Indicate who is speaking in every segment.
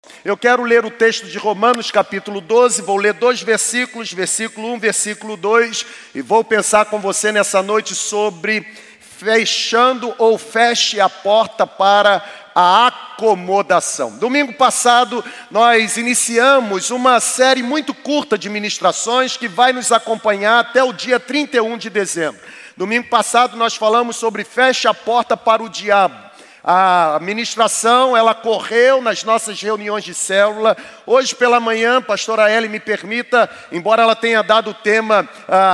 Speaker 1: Eu quero ler o texto de Romanos capítulo 12, vou ler 2 versículos, versículo 1, versículo 2, e vou pensar com você nessa noite sobre fechando ou feche a porta para a acomodação. Domingo passado nós iniciamos uma série muito curta de ministrações que vai nos acompanhar até o dia 31 de dezembro. Domingo passado nós falamos sobre feche a porta para o diabo. A ministração, ela correu nas nossas reuniões de célula. Hoje pela manhã, a pastora Eli me permita, embora ela tenha dado o tema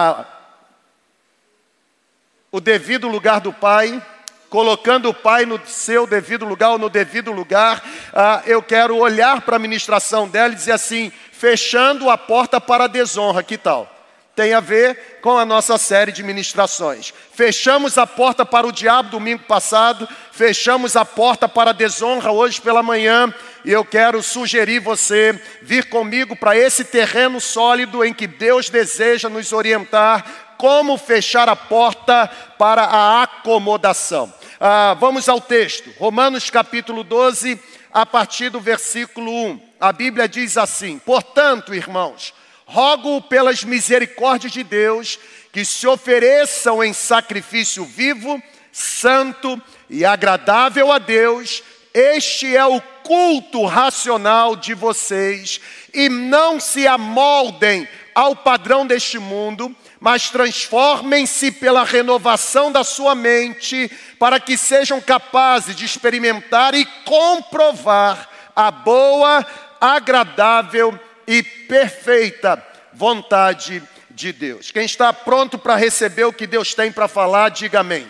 Speaker 1: o devido lugar do Pai, colocando o Pai no seu devido lugar ou no devido lugar, eu quero olhar para a ministração dela e dizer assim, fechando a porta para a desonra, que tal? Tem a ver com a nossa série de ministrações. Fechamos a porta para o diabo domingo passado, fechamos a porta para a desonra hoje pela manhã, e eu quero sugerir você vir comigo para esse terreno sólido em que Deus deseja nos orientar como fechar a porta para a acomodação. Vamos ao texto, Romanos capítulo 12, a partir do versículo 1. A Bíblia diz assim, portanto, irmãos, rogo pelas misericórdias de Deus que se ofereçam em sacrifício vivo, santo e agradável a Deus. Este é o culto racional de vocês. E não se amoldem ao padrão deste mundo, mas transformem-se pela renovação da sua mente, para que sejam capazes de experimentar e comprovar a boa, agradável e perfeita vontade de Deus. Quem está pronto para receber o que Deus tem para falar, diga amém.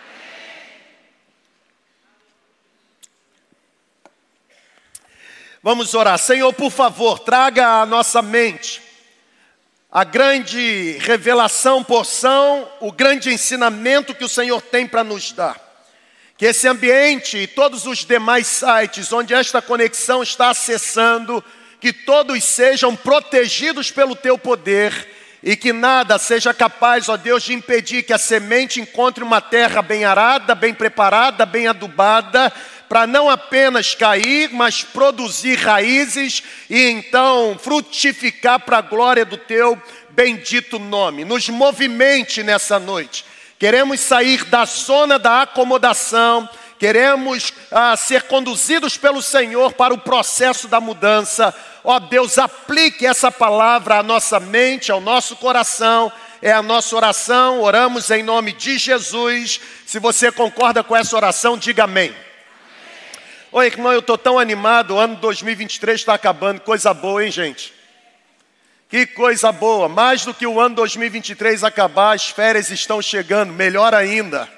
Speaker 1: Vamos orar. Senhor, por favor, traga à nossa mente a grande revelação, porção, o grande ensinamento que o Senhor tem para nos dar. Que esse ambiente e todos os demais sites onde esta conexão está acessando, que todos sejam protegidos pelo Teu poder e que nada seja capaz, ó Deus, de impedir que a semente encontre uma terra bem arada, bem preparada, bem adubada, para não apenas cair, mas produzir raízes e então frutificar para a glória do Teu bendito nome. Nos movimente nessa noite. Queremos sair da zona da acomodação, queremos ser conduzidos pelo Senhor para o processo da mudança. Ó Deus, aplique essa palavra à nossa mente, ao nosso coração. É a nossa oração, oramos em nome de Jesus. Se você concorda com essa oração, diga amém. Oi, irmão, eu estou tão animado, o ano 2023 está acabando, coisa boa, hein, gente? Que coisa boa, mais do que o ano 2023 acabar, as férias estão chegando, melhor ainda.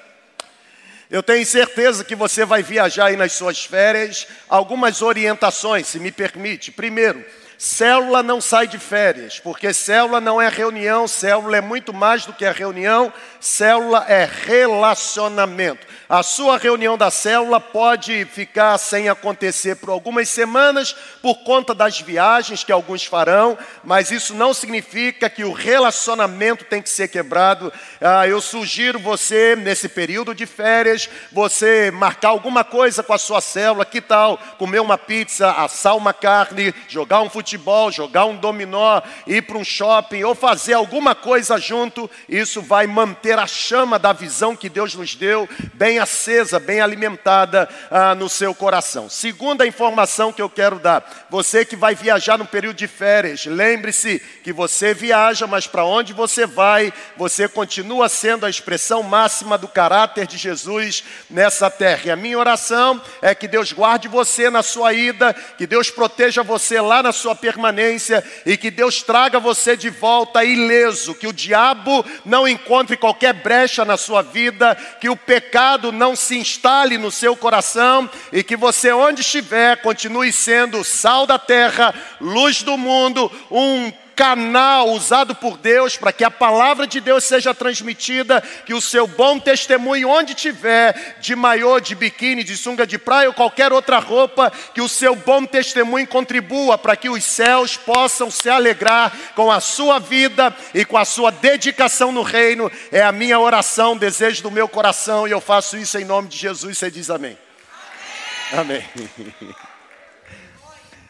Speaker 1: Eu tenho certeza que você vai viajar aí nas suas férias. Algumas orientações, se me permite. Primeiro, célula não sai de férias, porque célula não é reunião, célula é muito mais do que a reunião, célula é relacionamento. A sua reunião da célula pode ficar sem acontecer por algumas semanas, por conta das viagens que alguns farão, mas isso não significa que o relacionamento tem que ser quebrado. Eu sugiro você, nesse período de férias, você marcar alguma coisa com a sua célula. Que tal comer uma pizza, assar uma carne, jogar um futebol, jogar um dominó, ir para um shopping ou fazer alguma coisa junto? Isso vai manter a chama da visão que Deus nos deu bem acesa, bem alimentada no seu coração. Segunda informação que eu quero dar, você que vai viajar no período de férias, lembre-se que você viaja, mas para onde você vai, você continua sendo a expressão máxima do caráter de Jesus nessa terra. E a minha oração é que Deus guarde você na sua ida, que Deus proteja você lá na sua permanência e que Deus traga você de volta ileso, que o diabo não encontre qualquer brecha na sua vida, que o pecado não se instale no seu coração e que você, onde estiver, continue sendo sal da terra, luz do mundo, um canal usado por Deus para que a palavra de Deus seja transmitida, que o seu bom testemunho, onde tiver, de maiô, de biquíni, de sunga de praia ou qualquer outra roupa, que o seu bom testemunho contribua para que os céus possam se alegrar com a sua vida e com a sua dedicação no reino. É a minha oração, desejo do meu coração, e eu faço isso em nome de Jesus. Você diz amém. Amém.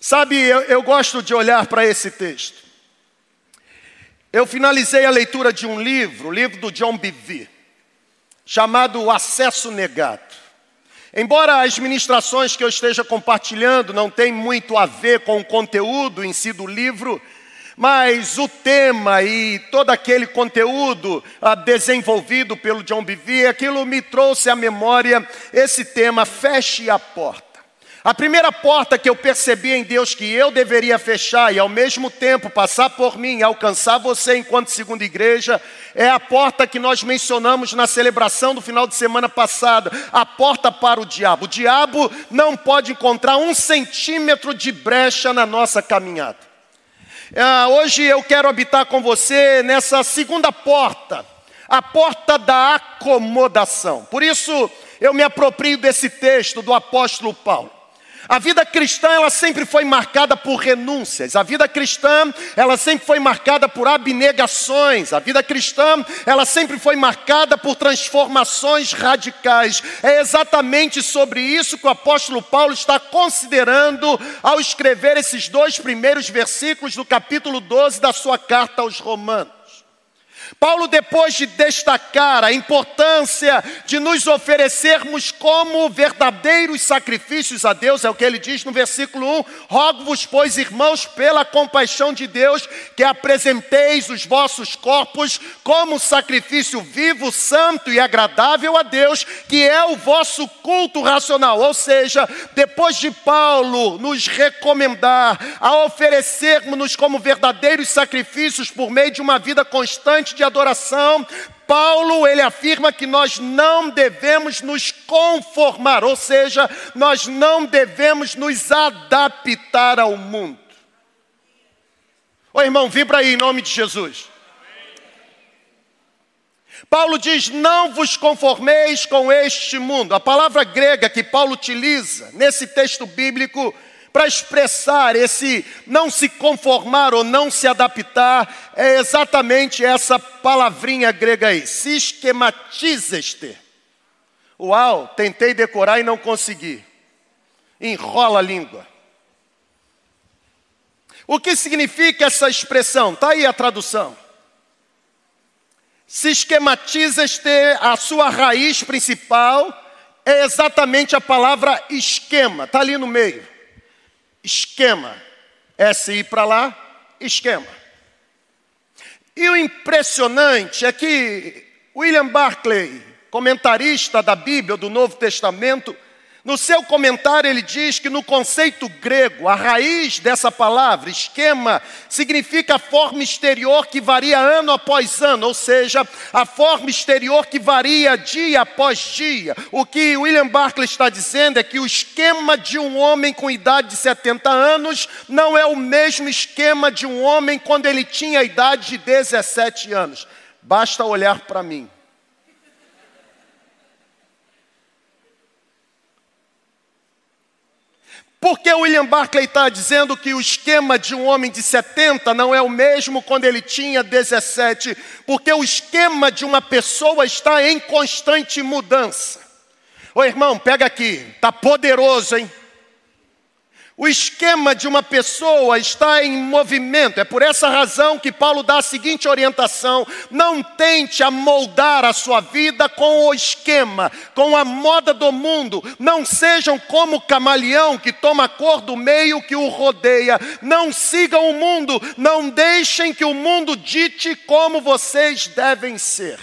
Speaker 1: Sabe, eu gosto de olhar para esse texto. Eu finalizei a leitura de um livro, o livro do John Bevere, chamado O Acesso Negado. Embora as ministrações que eu esteja compartilhando não tenham muito a ver com o conteúdo em si do livro, mas o tema e todo aquele conteúdo desenvolvido pelo John Bevere, aquilo me trouxe à memória esse tema, feche a porta. A primeira porta que eu percebi em Deus que eu deveria fechar e ao mesmo tempo passar por mim e alcançar você enquanto segunda igreja, é a porta que nós mencionamos na celebração do final de semana passada, a porta para o diabo. O diabo não pode encontrar 1 centímetro de brecha na nossa caminhada. Hoje eu quero habitar com você nessa segunda porta, a porta da acomodação. Por isso eu me aproprio desse texto do apóstolo Paulo. A vida cristã, ela sempre foi marcada por renúncias. A vida cristã, ela sempre foi marcada por abnegações. A vida cristã, ela sempre foi marcada por transformações radicais. É exatamente sobre isso que o apóstolo Paulo está considerando ao escrever esses 2 primeiros versículos do capítulo 12 da sua carta aos Romanos. Paulo, depois de destacar a importância de nos oferecermos como verdadeiros sacrifícios a Deus, é o que ele diz no versículo 1, rogo-vos, pois, irmãos, pela compaixão de Deus, que apresenteis os vossos corpos como sacrifício vivo, santo e agradável a Deus, que é o vosso culto racional. Ou seja, depois de Paulo nos recomendar a oferecermos-nos como verdadeiros sacrifícios por meio de uma vida constante de adoração, Paulo, ele afirma que nós não devemos nos conformar, ou seja, nós não devemos nos adaptar ao mundo. Ô irmão, vibra aí em nome de Jesus. Paulo diz, não vos conformeis com este mundo. A palavra grega que Paulo utiliza nesse texto bíblico para expressar esse não se conformar ou não se adaptar, é exatamente essa palavrinha grega aí, sistematizeste. Uau, tentei decorar e não consegui. Enrola a língua. O que significa essa expressão? Está aí a tradução. Sistematizeste, a sua raiz principal é exatamente a palavra esquema, está ali no meio. Esquema, S-I para lá, esquema. E o impressionante é que William Barclay, comentarista da Bíblia, do Novo Testamento, no seu comentário ele diz que no conceito grego, a raiz dessa palavra, esquema, significa a forma exterior que varia ano após ano, ou seja, a forma exterior que varia dia após dia. O que William Barclay está dizendo é que o esquema de um homem com idade de 70 anos não é o mesmo esquema de um homem quando ele tinha a idade de 17 anos. Basta olhar para mim. Por que William Barclay está dizendo que o esquema de um homem de 70 não é o mesmo quando ele tinha 17? Porque o esquema de uma pessoa está em constante mudança. Ô irmão, pega aqui, está poderoso, hein? O esquema de uma pessoa está em movimento. É por essa razão que Paulo dá a seguinte orientação: não tente amoldar a sua vida com o esquema, com a moda do mundo. Não sejam como o camaleão que toma a cor do meio que o rodeia. Não sigam o mundo, não deixem que o mundo dite como vocês devem ser.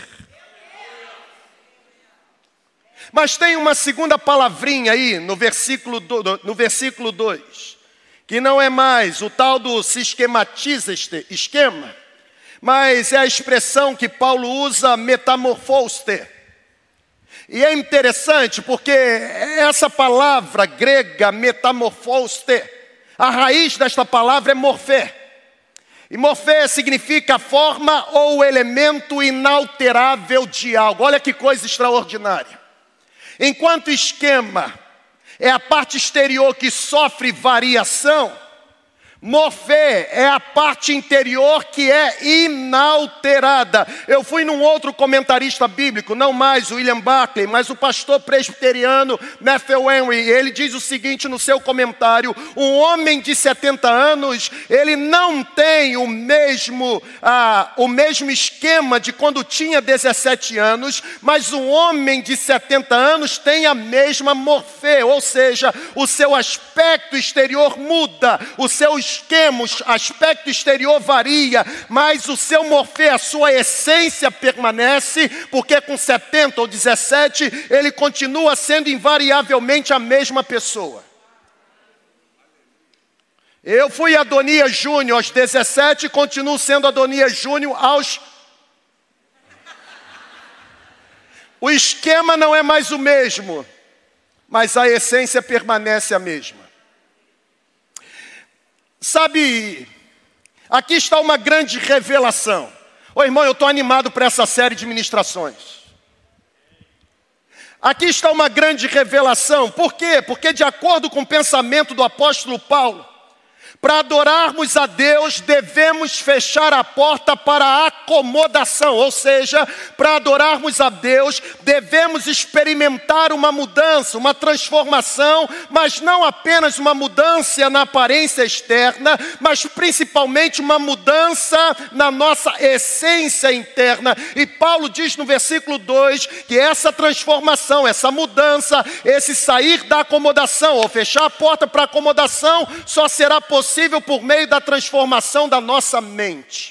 Speaker 1: Mas tem uma segunda palavrinha aí no versículo 2, que não é mais o tal do sistematizeste, esquema, mas é a expressão que Paulo usa, metamorfoste. E é interessante porque essa palavra grega, metamorfoste, a raiz desta palavra é morfé. E morfé significa a forma ou o elemento inalterável de algo. Olha que coisa extraordinária. Enquanto esquema é a parte exterior que sofre variação, Morfê é a parte interior que é inalterada. Eu fui num outro comentarista bíblico, não mais o William Barclay, mas o pastor presbiteriano Matthew Henry. Ele diz o seguinte no seu comentário: um homem de 70 anos, ele não tem o mesmo esquema de quando tinha 17 anos, mas um homem de 70 anos tem a mesma morfê, ou seja, o seu aspecto exterior muda, o seu esquema, o aspecto exterior varia, mas o seu morfê, a sua essência permanece, porque com 70 ou 17, ele continua sendo invariavelmente a mesma pessoa. Eu fui Adonias Júnior aos 17 e continuo sendo Adonias Júnior aos... O esquema não é mais o mesmo, mas a essência permanece a mesma. Sabe, aqui está uma grande revelação. Ô irmão, eu estou animado para essa série de ministrações. Aqui está uma grande revelação. Por quê? Porque de acordo com o pensamento do apóstolo Paulo, para adorarmos a Deus, devemos fechar a porta para a acomodação. Ou seja, para adorarmos a Deus, devemos experimentar uma mudança, uma transformação, mas não apenas uma mudança na aparência externa, mas principalmente uma mudança na nossa essência interna. E Paulo diz no versículo 2 que essa transformação, essa mudança, esse sair da acomodação, ou fechar a porta para a acomodação, só será possível por meio da transformação da nossa mente.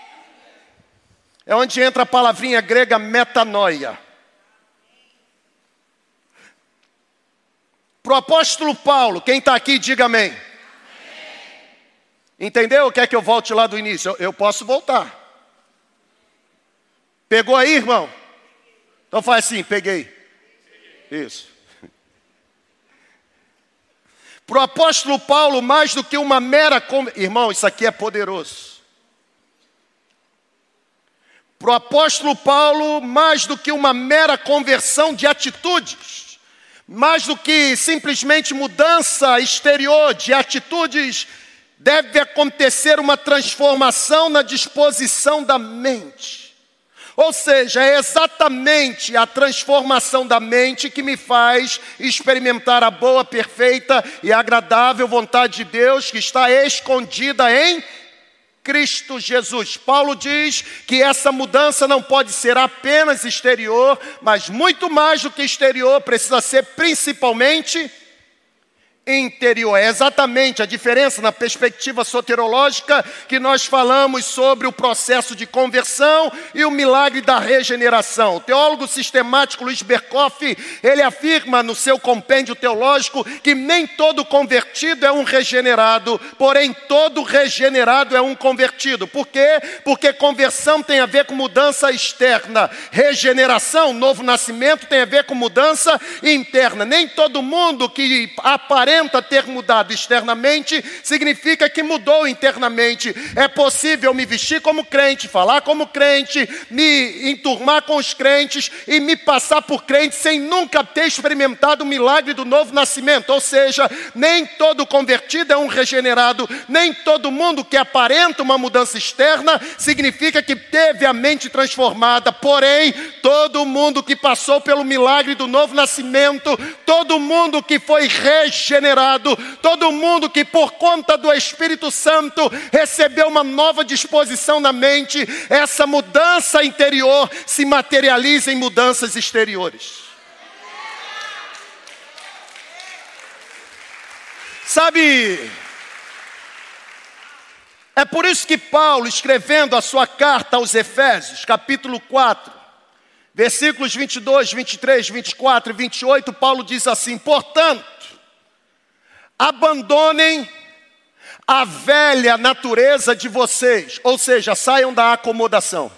Speaker 1: É onde entra a palavrinha grega metanoia. Para o apóstolo Paulo, quem está aqui, diga amém. Amém. Entendeu? Quer que eu volte lá do início? Eu posso voltar. Pegou aí, irmão? Então faz assim, peguei. Isso. Para o apóstolo Paulo, mais do que uma mera... Irmão, isso aqui é poderoso. Para o apóstolo Paulo, mais do que uma mera conversão de atitudes, mais do que simplesmente mudança exterior de atitudes, deve acontecer uma transformação na disposição da mente. Ou seja, é exatamente a transformação da mente que me faz experimentar a boa, perfeita e agradável vontade de Deus que está escondida em Cristo Jesus. Paulo diz que essa mudança não pode ser apenas exterior, mas muito mais do que exterior, precisa ser principalmente interior. É exatamente a diferença na perspectiva soterológica que nós falamos sobre o processo de conversão e o milagre da regeneração. O teólogo sistemático Luiz Berkoff, ele afirma no seu compêndio teológico que nem todo convertido é um regenerado, porém todo regenerado é um convertido. Por quê? Porque conversão tem a ver com mudança externa. Regeneração, novo nascimento, tem a ver com mudança interna. Nem todo mundo que aparenta ter mudado externamente, significa que mudou internamente. É possível me vestir como crente, falar como crente, me enturmar com os crentes e me passar por crente sem nunca ter experimentado o milagre do novo nascimento. Ou seja, nem todo convertido é um regenerado, nem todo mundo que aparenta uma mudança externa significa que teve a mente transformada. Porém, todo mundo que passou pelo milagre do novo nascimento, todo mundo que foi regenerado, todo mundo que por conta do Espírito Santo recebeu uma nova disposição na mente, essa mudança interior se materializa em mudanças exteriores. Sabe, é por isso que Paulo, escrevendo a sua carta aos Efésios, capítulo 4, versículos 22, 23, 24 e 28, Paulo diz assim: portanto, abandonem a velha natureza de vocês, ou seja, saiam da acomodação.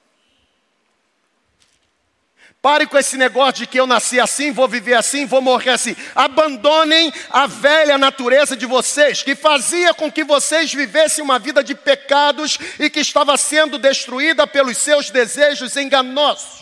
Speaker 1: Pare com esse negócio de que eu nasci assim, vou viver assim, vou morrer assim. Abandonem a velha natureza de vocês, que fazia com que vocês vivessem uma vida de pecados e que estava sendo destruída pelos seus desejos enganosos.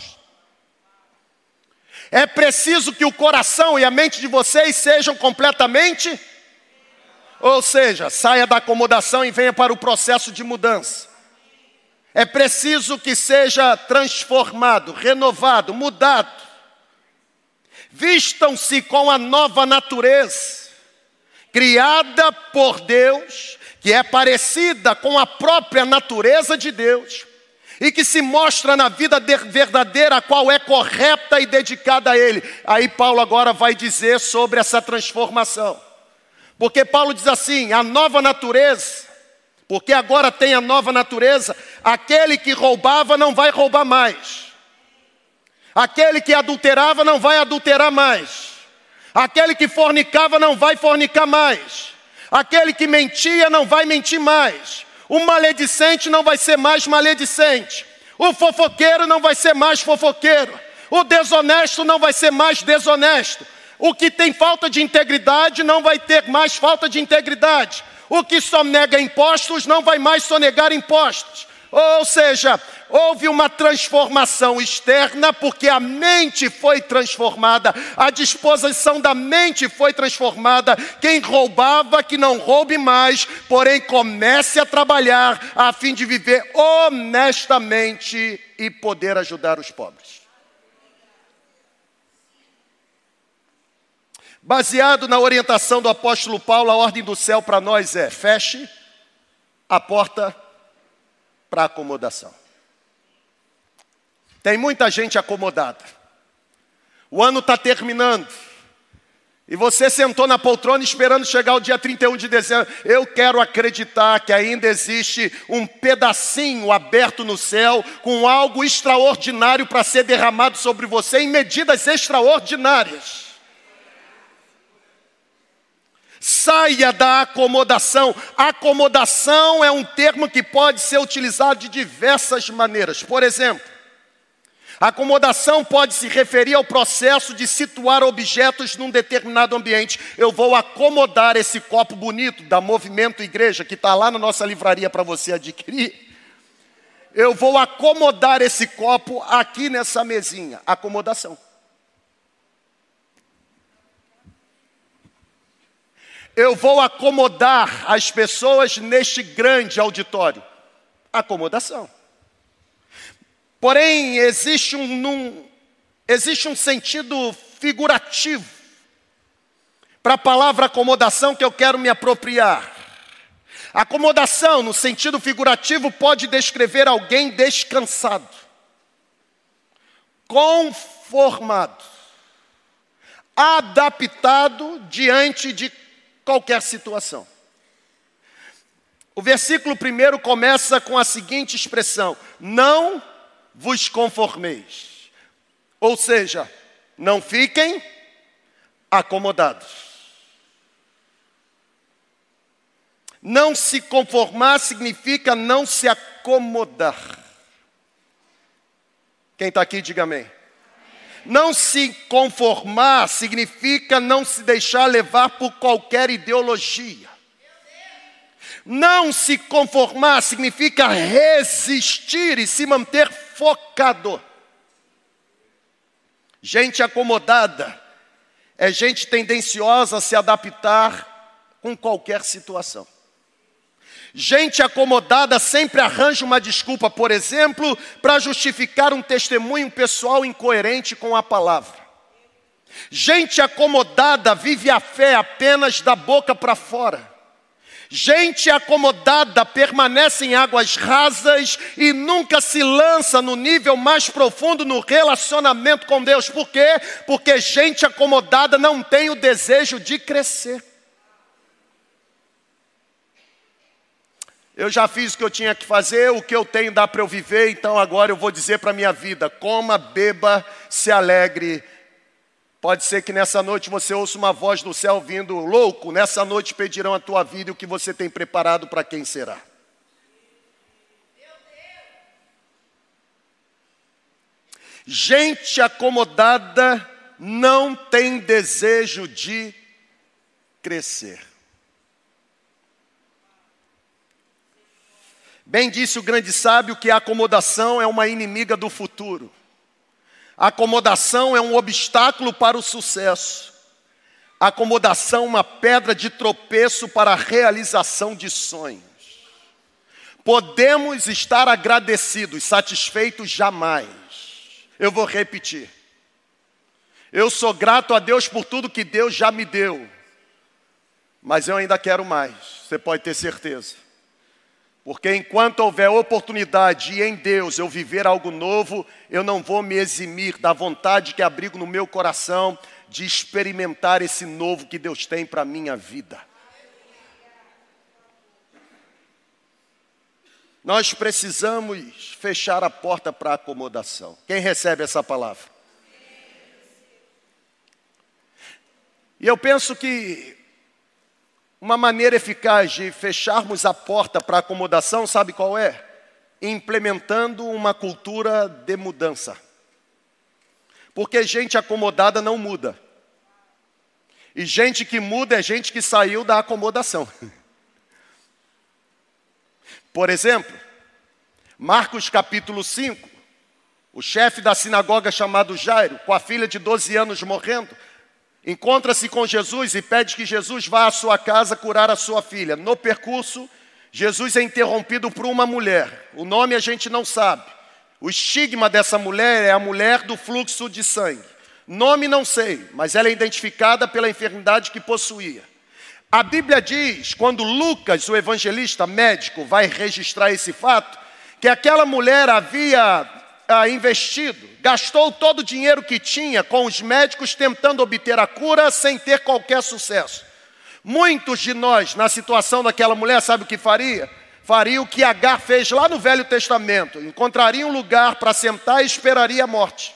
Speaker 1: É preciso que o coração e a mente de vocês sejam completamente... Ou seja, saia da acomodação e venha para o processo de mudança. É preciso que seja transformado, renovado, mudado. Vistam-se com a nova natureza, criada por Deus, que é parecida com a própria natureza de Deus, e que se mostra na vida verdadeira, a qual é correta e dedicada a Ele. Aí Paulo agora vai dizer sobre essa transformação. Porque Paulo diz assim, a nova natureza, porque agora tem a nova natureza, aquele que roubava não vai roubar mais. Aquele que adulterava não vai adulterar mais. Aquele que fornicava não vai fornicar mais. Aquele que mentia não vai mentir mais. O maledicente não vai ser mais maledicente. O fofoqueiro não vai ser mais fofoqueiro. O desonesto não vai ser mais desonesto. O que tem falta de integridade não vai ter mais falta de integridade. O que sonega impostos não vai mais sonegar impostos. Ou seja, houve uma transformação externa porque a mente foi transformada, a disposição da mente foi transformada. Quem roubava, que não roube mais, porém comece a trabalhar a fim de viver honestamente e poder ajudar os pobres. Baseado na orientação do apóstolo Paulo, a ordem do céu para nós é: feche a porta para acomodação. Tem muita gente acomodada. O ano está terminando. E você sentou na poltrona esperando chegar o dia 31 de dezembro. Eu quero acreditar que ainda existe um pedacinho aberto no céu, com algo extraordinário para ser derramado sobre você em medidas extraordinárias. Saia da acomodação. Acomodação é um termo que pode ser utilizado de diversas maneiras. Por exemplo, acomodação pode se referir ao processo de situar objetos num determinado ambiente. Eu vou acomodar esse copo bonito da Movimento Igreja, que está lá na nossa livraria para você adquirir. Eu vou acomodar esse copo aqui nessa mesinha. Acomodação. Eu vou acomodar as pessoas neste grande auditório. Acomodação. Porém, existe um sentido figurativo para a palavra acomodação que eu quero me apropriar. Acomodação, no sentido figurativo, pode descrever alguém descansado, conformado, adaptado diante de qualquer situação. O versículo 1 começa com a seguinte expressão: não vos conformeis. Ou seja, não fiquem acomodados. Não se conformar significa não se acomodar. Quem está aqui, diga amém. Não se conformar significa não se deixar levar por qualquer ideologia. Não se conformar significa resistir e se manter focado. Gente acomodada é gente tendenciosa a se adaptar com qualquer situação. Gente acomodada sempre arranja uma desculpa, por exemplo, para justificar um testemunho pessoal incoerente com a palavra. Gente acomodada vive a fé apenas da boca para fora. Gente acomodada permanece em águas rasas e nunca se lança no nível mais profundo no relacionamento com Deus. Por quê? Porque gente acomodada não tem o desejo de crescer. Eu já fiz o que eu tinha que fazer, o que eu tenho dá para eu viver, então agora eu vou dizer para a minha vida: coma, beba, se alegre. Pode ser que nessa noite você ouça uma voz do céu vindo: louco, nessa noite pedirão a tua vida e o que você tem preparado para quem será. Gente acomodada não tem desejo de crescer. Bem disse o grande sábio que a acomodação é uma inimiga do futuro. A acomodação é um obstáculo para o sucesso. acomodação uma pedra de tropeço para a realização de sonhos. Podemos estar agradecidos, satisfeitos jamais. Eu vou repetir. Eu sou grato a Deus por tudo que Deus já me deu. Mas eu ainda quero mais, você pode ter certeza. Porque enquanto houver oportunidade e em Deus eu viver algo novo, eu não vou me eximir da vontade que abrigo no meu coração de experimentar esse novo que Deus tem para a minha vida. Nós precisamos fechar a porta para a acomodação. Quem recebe essa palavra? E eu penso que uma maneira eficaz de fecharmos a porta para a acomodação, sabe qual é? Implementando uma cultura de mudança. Porque gente acomodada não muda. E gente que muda é gente que saiu da acomodação. Por exemplo, Marcos capítulo 5, o chefe da sinagoga chamado Jairo, com a filha de 12 anos morrendo, encontra-se com Jesus e pede que Jesus vá à sua casa curar a sua filha. No percurso, Jesus é interrompido por uma mulher. O nome a gente não sabe. O estigma dessa mulher é a mulher do fluxo de sangue. Nome não sei, mas ela é identificada pela enfermidade que possuía. A Bíblia diz, quando Lucas, o evangelista médico, vai registrar esse fato, que aquela mulher havia investido, gastou todo o dinheiro que tinha com os médicos tentando obter a cura sem ter qualquer sucesso. Muitos de nós, na situação daquela mulher, sabe o que faria? Faria o que Agar fez lá no Velho Testamento. Encontraria um lugar para sentar e esperaria a morte.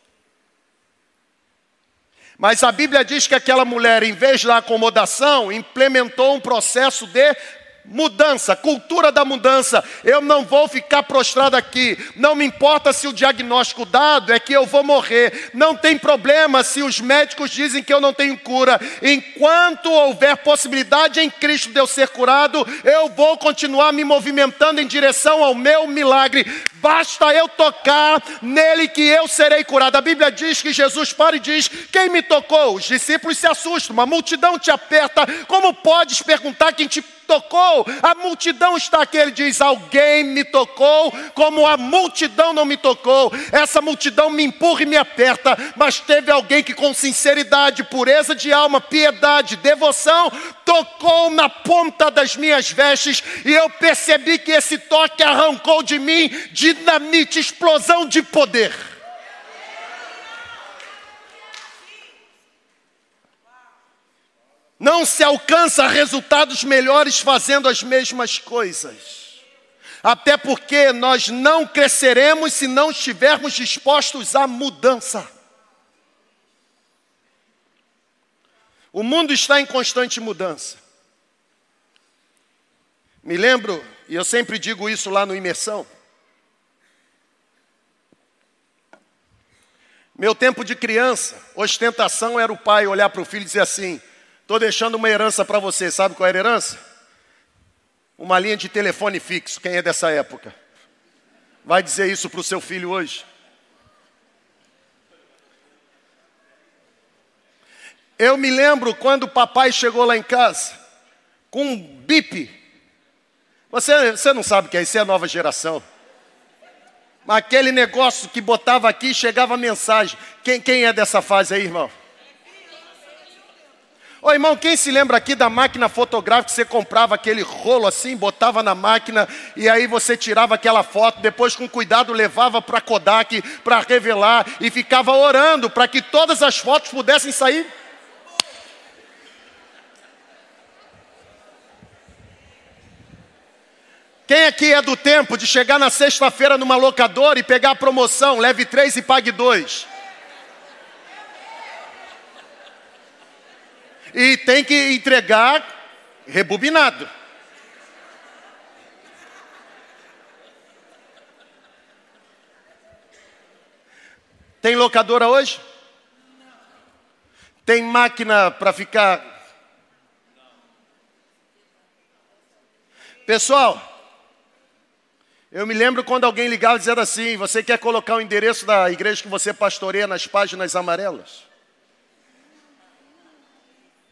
Speaker 1: Mas a Bíblia diz que aquela mulher, em vez da acomodação, implementou um processo de mudança, cultura da mudança. Eu não vou ficar prostrado aqui. Não me importa se o diagnóstico dado é que eu vou morrer. Não tem problema se os médicos dizem que eu não tenho cura. Enquanto houver possibilidade em Cristo de eu ser curado, eu vou continuar me movimentando em direção ao meu milagre. Basta eu tocar nele que eu serei curado. A Bíblia diz que Jesus para e diz: quem me tocou? Os discípulos se assustam, uma multidão te aperta. Como podes perguntar quem te tocou? A multidão está aqui. Ele diz: alguém me tocou, como a multidão não me tocou. Essa multidão me empurra e me aperta, mas teve alguém que com sinceridade, pureza de alma, piedade, devoção, tocou na ponta das minhas vestes, e eu percebi que esse toque arrancou de mim dinamite, explosão de poder. Não se alcança resultados melhores fazendo as mesmas coisas. Até porque nós não cresceremos se não estivermos dispostos à mudança. O mundo está em constante mudança. Me lembro, e eu sempre digo isso lá no Imersão, meu tempo de criança, ostentação era o pai olhar para o filho e dizer assim: estou deixando uma herança para você. Sabe qual era a herança? Uma linha de telefone fixo. Quem é dessa época? Vai dizer isso para o seu filho hoje? Eu me lembro quando o papai chegou lá em casa com um bip. Você não sabe o que é isso, é a nova geração. Mas aquele negócio que botava aqui, chegava a mensagem. Quem é dessa fase aí, irmão? Ô irmão, quem se lembra aqui da máquina fotográfica que você comprava aquele rolo assim, botava na máquina e aí você tirava aquela foto, depois com cuidado levava para a Kodak para revelar e ficava orando para que todas as fotos pudessem sair? Quem aqui é do tempo de chegar na sexta-feira numa locadora e pegar a promoção, leve 3 e pague 2? E tem que entregar rebobinado. Tem locadora hoje? Tem máquina para ficar... Pessoal, eu me lembro quando alguém ligava dizendo assim: você quer colocar o endereço da igreja que você pastoreia nas páginas amarelas?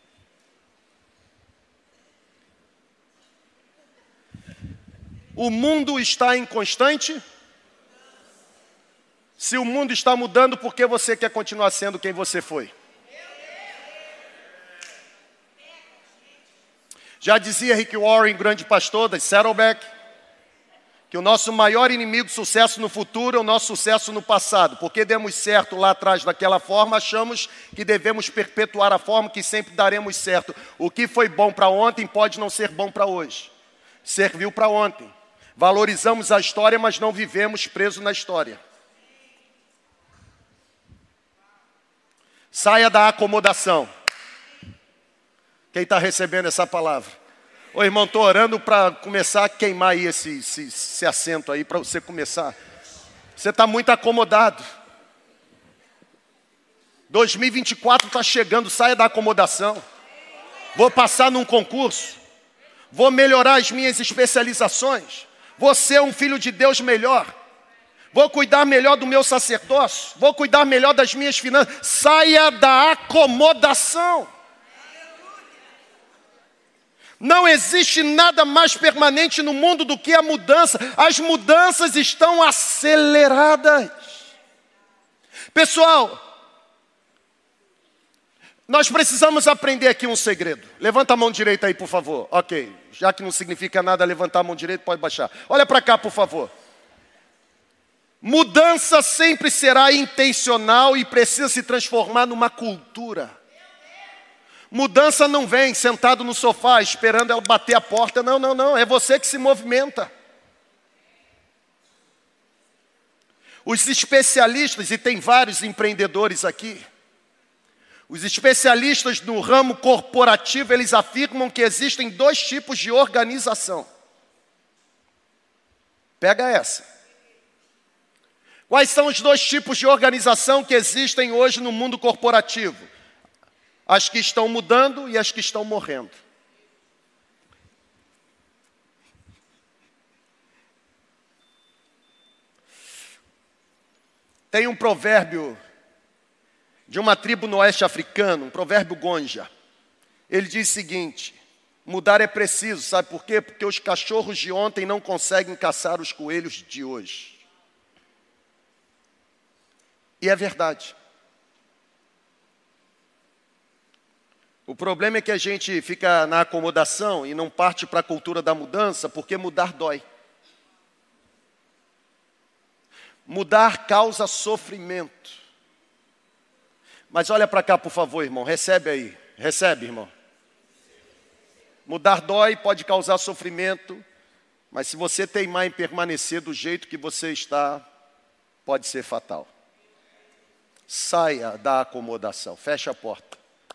Speaker 1: O mundo está em constante. Se o mundo está mudando, por que você quer continuar sendo quem você foi? Já dizia Rick Warren, grande pastor da Saddleback, que o nosso maior inimigo de sucesso no futuro é o nosso sucesso no passado. Porque demos certo lá atrás daquela forma, achamos que devemos perpetuar a forma que sempre daremos certo. O que foi bom para ontem pode não ser bom para hoje. Serviu para ontem. Valorizamos a história, mas não vivemos presos na história. Saia da acomodação. Quem está recebendo essa palavra? Ô irmão, estou orando para começar a queimar aí esse assento aí, para você começar. Você está muito acomodado. 2024 está chegando, saia da acomodação. Vou passar num concurso. Vou melhorar as minhas especializações. Vou ser um filho de Deus melhor. Vou cuidar melhor do meu sacerdócio. Vou cuidar melhor das minhas finanças. Saia da acomodação. Não existe nada mais permanente no mundo do que a mudança. As mudanças estão aceleradas. Pessoal, nós precisamos aprender aqui um segredo. Levanta a mão direita aí, por favor. Ok, já que não significa nada levantar a mão direita, pode baixar. Olha para cá, por favor. Mudança sempre será intencional e precisa se transformar numa cultura. Mudança não vem sentado no sofá esperando ela bater a porta. Não, não, não. É você que se movimenta. Os especialistas, e tem vários empreendedores aqui, os especialistas no ramo corporativo, eles afirmam que existem 2 tipos de organização. Pega essa. Quais são os 2 tipos de organização que existem hoje no mundo corporativo? As que estão mudando e as que estão morrendo. Tem um provérbio de uma tribo no oeste africano, um provérbio Gonja. Ele diz o seguinte: mudar é preciso, sabe por quê? Porque os cachorros de ontem não conseguem caçar os coelhos de hoje. E é verdade. O problema é que a gente fica na acomodação e não parte para a cultura da mudança, porque mudar dói. Mudar causa sofrimento. Mas olha para cá, por favor, irmão. Recebe aí. Recebe, irmão. Mudar dói, pode causar sofrimento, mas se você teimar em permanecer do jeito que você está, pode ser fatal. Saia da acomodação. Feche a porta.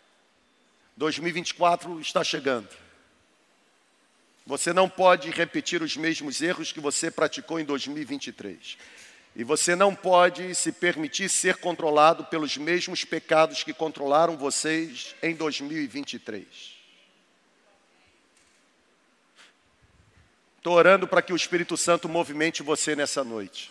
Speaker 1: 2024 está chegando. Você não pode repetir os mesmos erros que você praticou em 2023. E você não pode se permitir ser controlado pelos mesmos pecados que controlaram vocês em 2023. Estou orando para que o Espírito Santo movimente você nessa noite.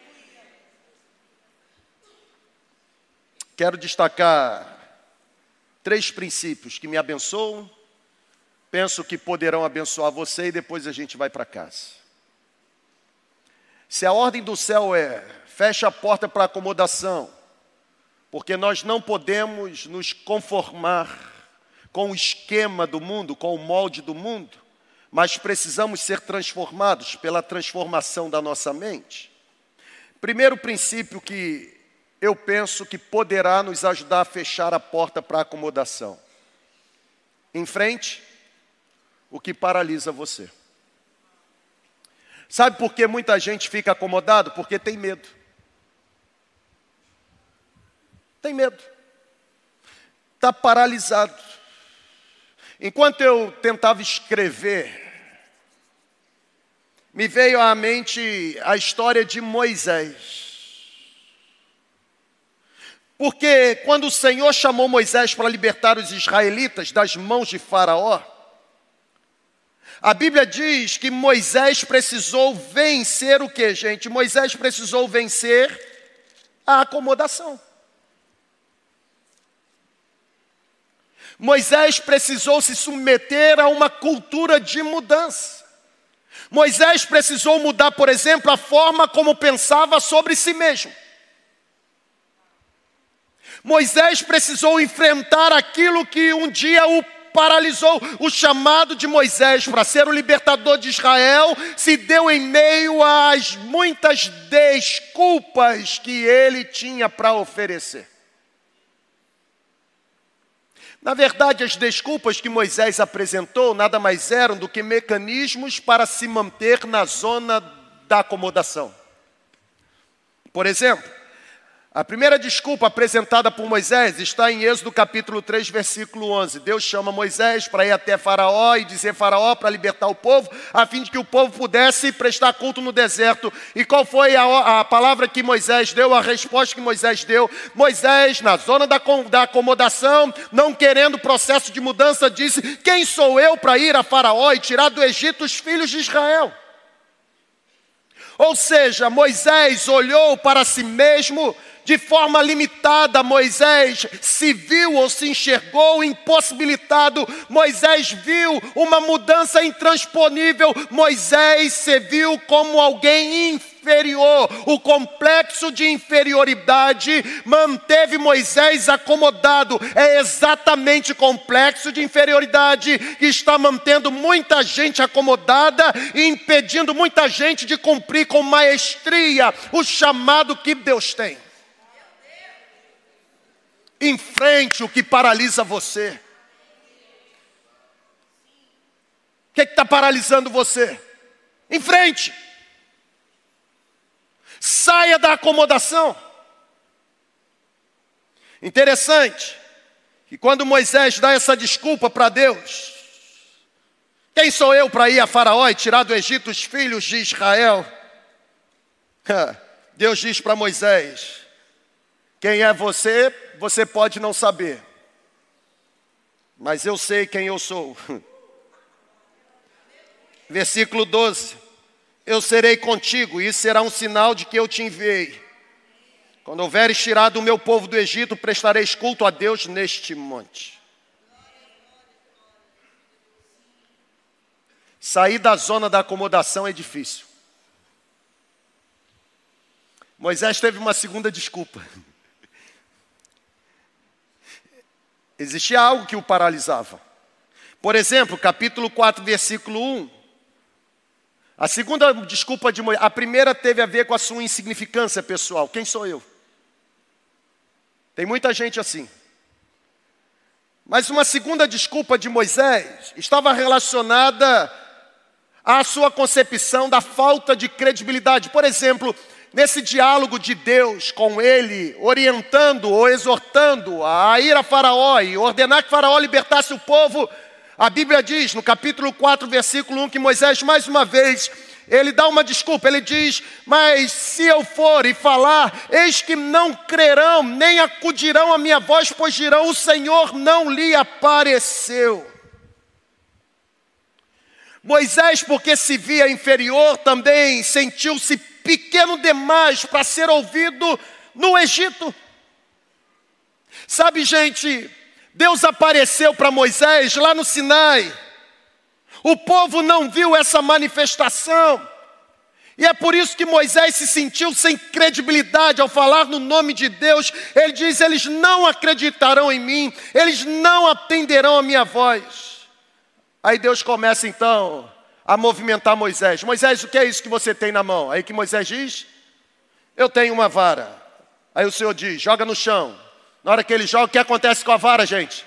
Speaker 1: Quero destacar 3 princípios que me abençoam, penso que poderão abençoar você e depois a gente vai para casa. Se a ordem do céu é, fecha a porta para acomodação, porque nós não podemos nos conformar com o esquema do mundo, com o molde do mundo, mas precisamos ser transformados pela transformação da nossa mente. Primeiro princípio que eu penso que poderá nos ajudar a fechar a porta para a acomodação. Enfrente o que paralisa você. Sabe por que muita gente fica acomodado? Porque tem medo. Tem medo. Está paralisado. Enquanto eu tentava escrever, me veio à mente a história de Moisés. Porque quando o Senhor chamou Moisés para libertar os israelitas das mãos de Faraó, a Bíblia diz que Moisés precisou vencer o quê, gente? Moisés precisou vencer a acomodação. Moisés precisou se submeter a uma cultura de mudança. Moisés precisou mudar, por exemplo, a forma como pensava sobre si mesmo. Moisés precisou enfrentar aquilo que um dia o paralisou. O chamado de Moisés para ser o libertador de Israel se deu em meio às muitas desculpas que ele tinha para oferecer. Na verdade, as desculpas que Moisés apresentou nada mais eram do que mecanismos para se manter na zona da acomodação. Por exemplo, a primeira desculpa apresentada por Moisés está em Êxodo capítulo 3, versículo 11. Deus chama Moisés para ir até Faraó e dizer Faraó para libertar o povo, a fim de que o povo pudesse prestar culto no deserto. E qual foi a palavra que Moisés deu, a resposta que Moisés deu? Moisés, na zona da acomodação, não querendo processo de mudança, disse: quem sou eu para ir a Faraó e tirar do Egito os filhos de Israel? Ou seja, Moisés olhou para si mesmo de forma limitada. Moisés se viu ou se enxergou impossibilitado. Moisés viu uma mudança intransponível. Moisés se viu como alguém inferior. O complexo de inferioridade manteve Moisés acomodado. É exatamente o complexo de inferioridade que está mantendo muita gente acomodada e impedindo muita gente de cumprir com maestria o chamado que Deus tem. Enfrente o que paralisa você. O que está paralisando você? Enfrente. Saia da acomodação. Interessante que quando Moisés dá essa desculpa para Deus, quem sou eu para ir a Faraó e tirar do Egito os filhos de Israel? Deus diz para Moisés: quem é você, você pode não saber, mas eu sei quem eu sou. Versículo 12: eu serei contigo, e isso será um sinal de que eu te enviei. Quando houveres tirado o meu povo do Egito, prestareis culto a Deus neste monte. Sair da zona da acomodação é difícil. Moisés teve uma segunda desculpa. Existia algo que o paralisava. Por exemplo, capítulo 4, versículo 1. A segunda desculpa de Moisés, a primeira teve a ver com a sua insignificância pessoal. Quem sou eu? Tem muita gente assim. Mas uma segunda desculpa de Moisés estava relacionada à sua concepção da falta de credibilidade. Por exemplo, nesse diálogo de Deus com ele, orientando ou exortando a ir a Faraó e ordenar que Faraó libertasse o povo, a Bíblia diz no capítulo 4, versículo 1, que Moisés, mais uma vez, ele dá uma desculpa. Ele diz: mas se eu for e falar, eis que não crerão, nem acudirão à minha voz, pois dirão: o Senhor não lhe apareceu. Moisés, porque se via inferior, também sentiu-se pequeno demais para ser ouvido no Egito. Sabe, gente, Deus apareceu para Moisés lá no Sinai. O povo não viu essa manifestação. E é por isso que Moisés se sentiu sem credibilidade ao falar no nome de Deus. Ele diz: eles não acreditarão em mim, eles não atenderão a minha voz. Aí Deus começa então a movimentar Moisés. Moisés, o que é isso que você tem na mão? Aí que Moisés diz: eu tenho uma vara. Aí o Senhor diz: joga no chão. Na hora que ele joga, o que acontece com a vara, gente?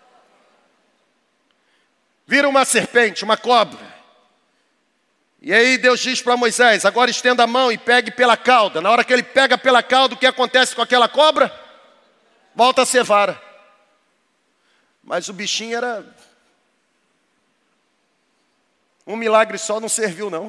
Speaker 1: Vira uma serpente, uma cobra. E aí Deus diz para Moisés: agora estenda a mão e pegue pela cauda. Na hora que ele pega pela cauda, o que acontece com aquela cobra? Volta a ser vara. Mas o bichinho era... um milagre só não serviu, não.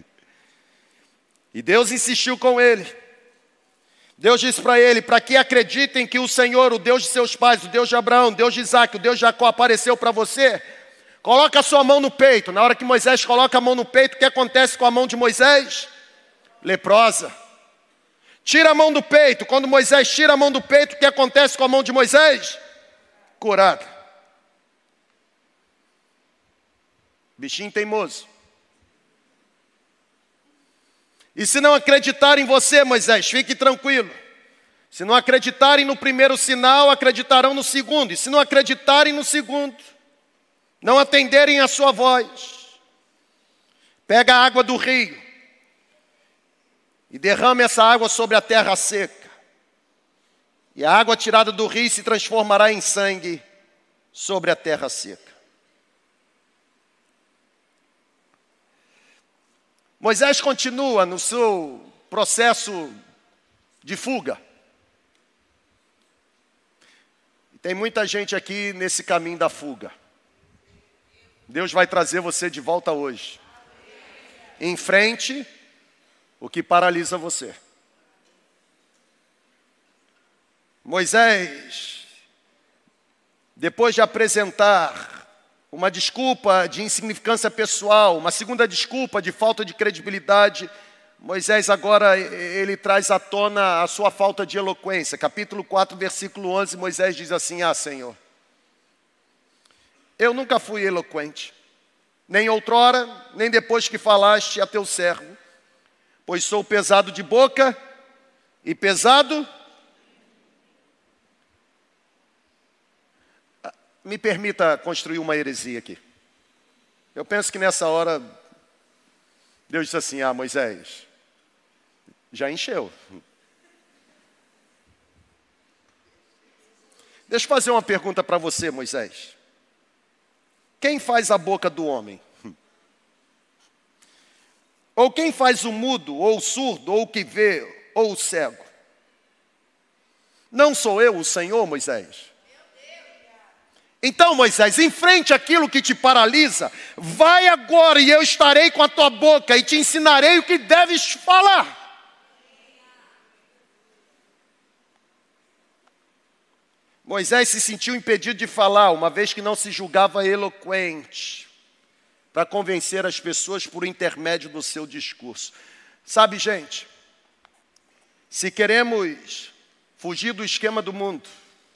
Speaker 1: E Deus insistiu com ele. Deus disse para ele: para que acreditem que o Senhor, o Deus de seus pais, o Deus de Abraão, o Deus de Isaac, o Deus de Jacó apareceu para você, coloca a sua mão no peito. Na hora que Moisés coloca a mão no peito, o que acontece com a mão de Moisés? Leprosa. Tira a mão do peito. Quando Moisés tira a mão do peito, o que acontece com a mão de Moisés? Curada. Bichinho teimoso. E se não acreditarem em você, Moisés, fique tranquilo. Se não acreditarem no primeiro sinal, acreditarão no segundo. E se não acreditarem no segundo, não atenderem a sua voz, pega a água do rio e derrame essa água sobre a terra seca. E a água tirada do rio se transformará em sangue sobre a terra seca. Moisés continua no seu processo de fuga. E tem muita gente aqui nesse caminho da fuga. Deus vai trazer você de volta hoje. Enfrente o que paralisa você. Moisés, depois de apresentar uma desculpa de insignificância pessoal, uma segunda desculpa de falta de credibilidade, Moisés agora ele traz à tona a sua falta de eloquência. Capítulo 4, versículo 11, Moisés diz assim: Senhor, eu nunca fui eloquente, nem outrora, nem depois que falaste a teu servo, pois sou pesado de boca e pesado. Me permita construir uma heresia aqui. Eu penso que nessa hora, Deus disse assim: Moisés, já encheu. Deixa eu fazer uma pergunta para você, Moisés. Quem faz a boca do homem? Ou quem faz o mudo, ou o surdo, ou o que vê, ou o cego? Não sou eu o Senhor, Moisés? Então, Moisés, enfrente aquilo que te paralisa. Vai agora e eu estarei com a tua boca e te ensinarei o que deves falar. Moisés se sentiu impedido de falar, uma vez que não se julgava eloquente, para convencer as pessoas por intermédio do seu discurso. Sabe, gente, se queremos fugir do esquema do mundo,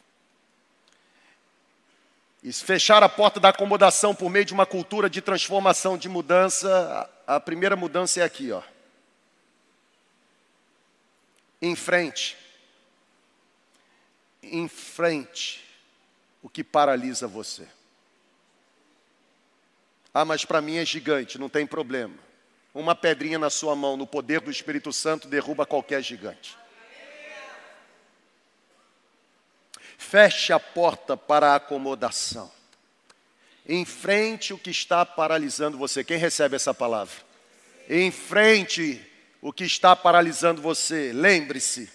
Speaker 1: e fechar a porta da acomodação por meio de uma cultura de transformação, de mudança, a primeira mudança é aqui, ó. Enfrente o que paralisa você. Mas para mim é gigante, não tem problema. Uma pedrinha na sua mão, no poder do Espírito Santo, derruba qualquer gigante. Feche a porta para a acomodação. Enfrente o que está paralisando você. Quem recebe essa palavra? Enfrente o que está paralisando você. Lembre-se,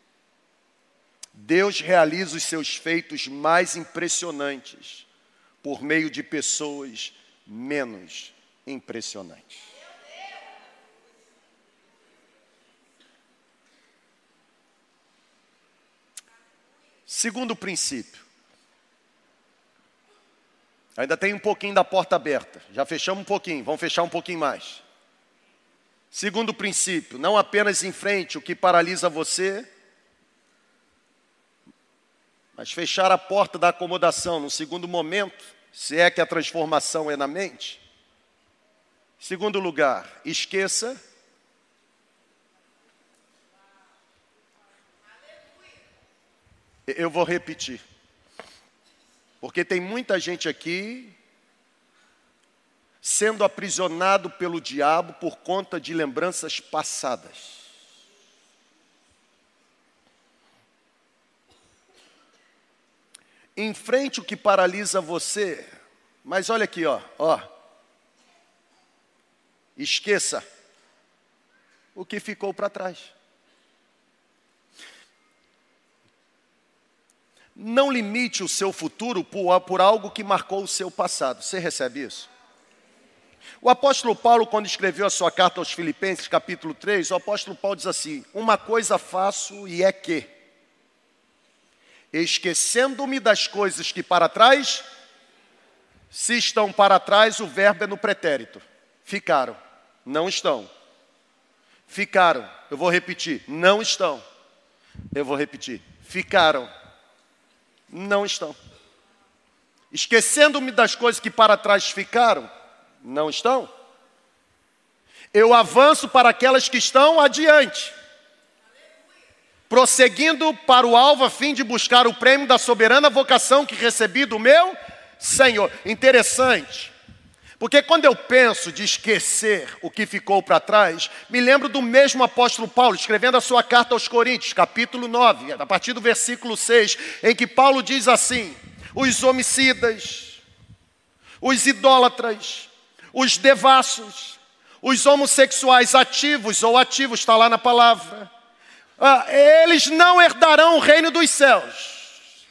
Speaker 1: Deus realiza os seus feitos mais impressionantes por meio de pessoas menos impressionantes. Segundo princípio. Ainda tem um pouquinho da porta aberta. Já fechamos um pouquinho, vamos fechar um pouquinho mais. Segundo princípio, não apenas enfrente o que paralisa você, mas fechar a porta da acomodação no segundo momento, se é que a transformação é na mente. Segundo lugar, esqueça Eu vou repetir, porque tem muita gente aqui sendo aprisionado pelo diabo por conta de lembranças passadas. Enfrente o que paralisa você, mas olha aqui, ó. Esqueça o que ficou para trás. Não limite o seu futuro por algo que marcou o seu passado. Você recebe isso? O apóstolo Paulo, quando escreveu a sua carta aos Filipenses, capítulo 3, o apóstolo Paulo diz assim: uma coisa faço e é que, esquecendo-me das coisas que para trás, se estão para trás, o verbo é no pretérito. Ficaram, não estão. Ficaram, eu vou repetir, não estão. Eu vou repetir, ficaram, não estão. Esquecendo-me das coisas que para trás ficaram, não estão. Eu avanço para aquelas que estão adiante, prosseguindo para o alvo a fim de buscar o prêmio da soberana vocação que recebi do meu Senhor. Interessante, porque quando eu penso de esquecer o que ficou para trás, me lembro do mesmo apóstolo Paulo, escrevendo a sua carta aos Coríntios, capítulo 9, a partir do versículo 6, em que Paulo diz assim: os homicidas, os idólatras, os devassos, os homossexuais ativos ou ativos, está lá na palavra, eles não herdarão o reino dos céus.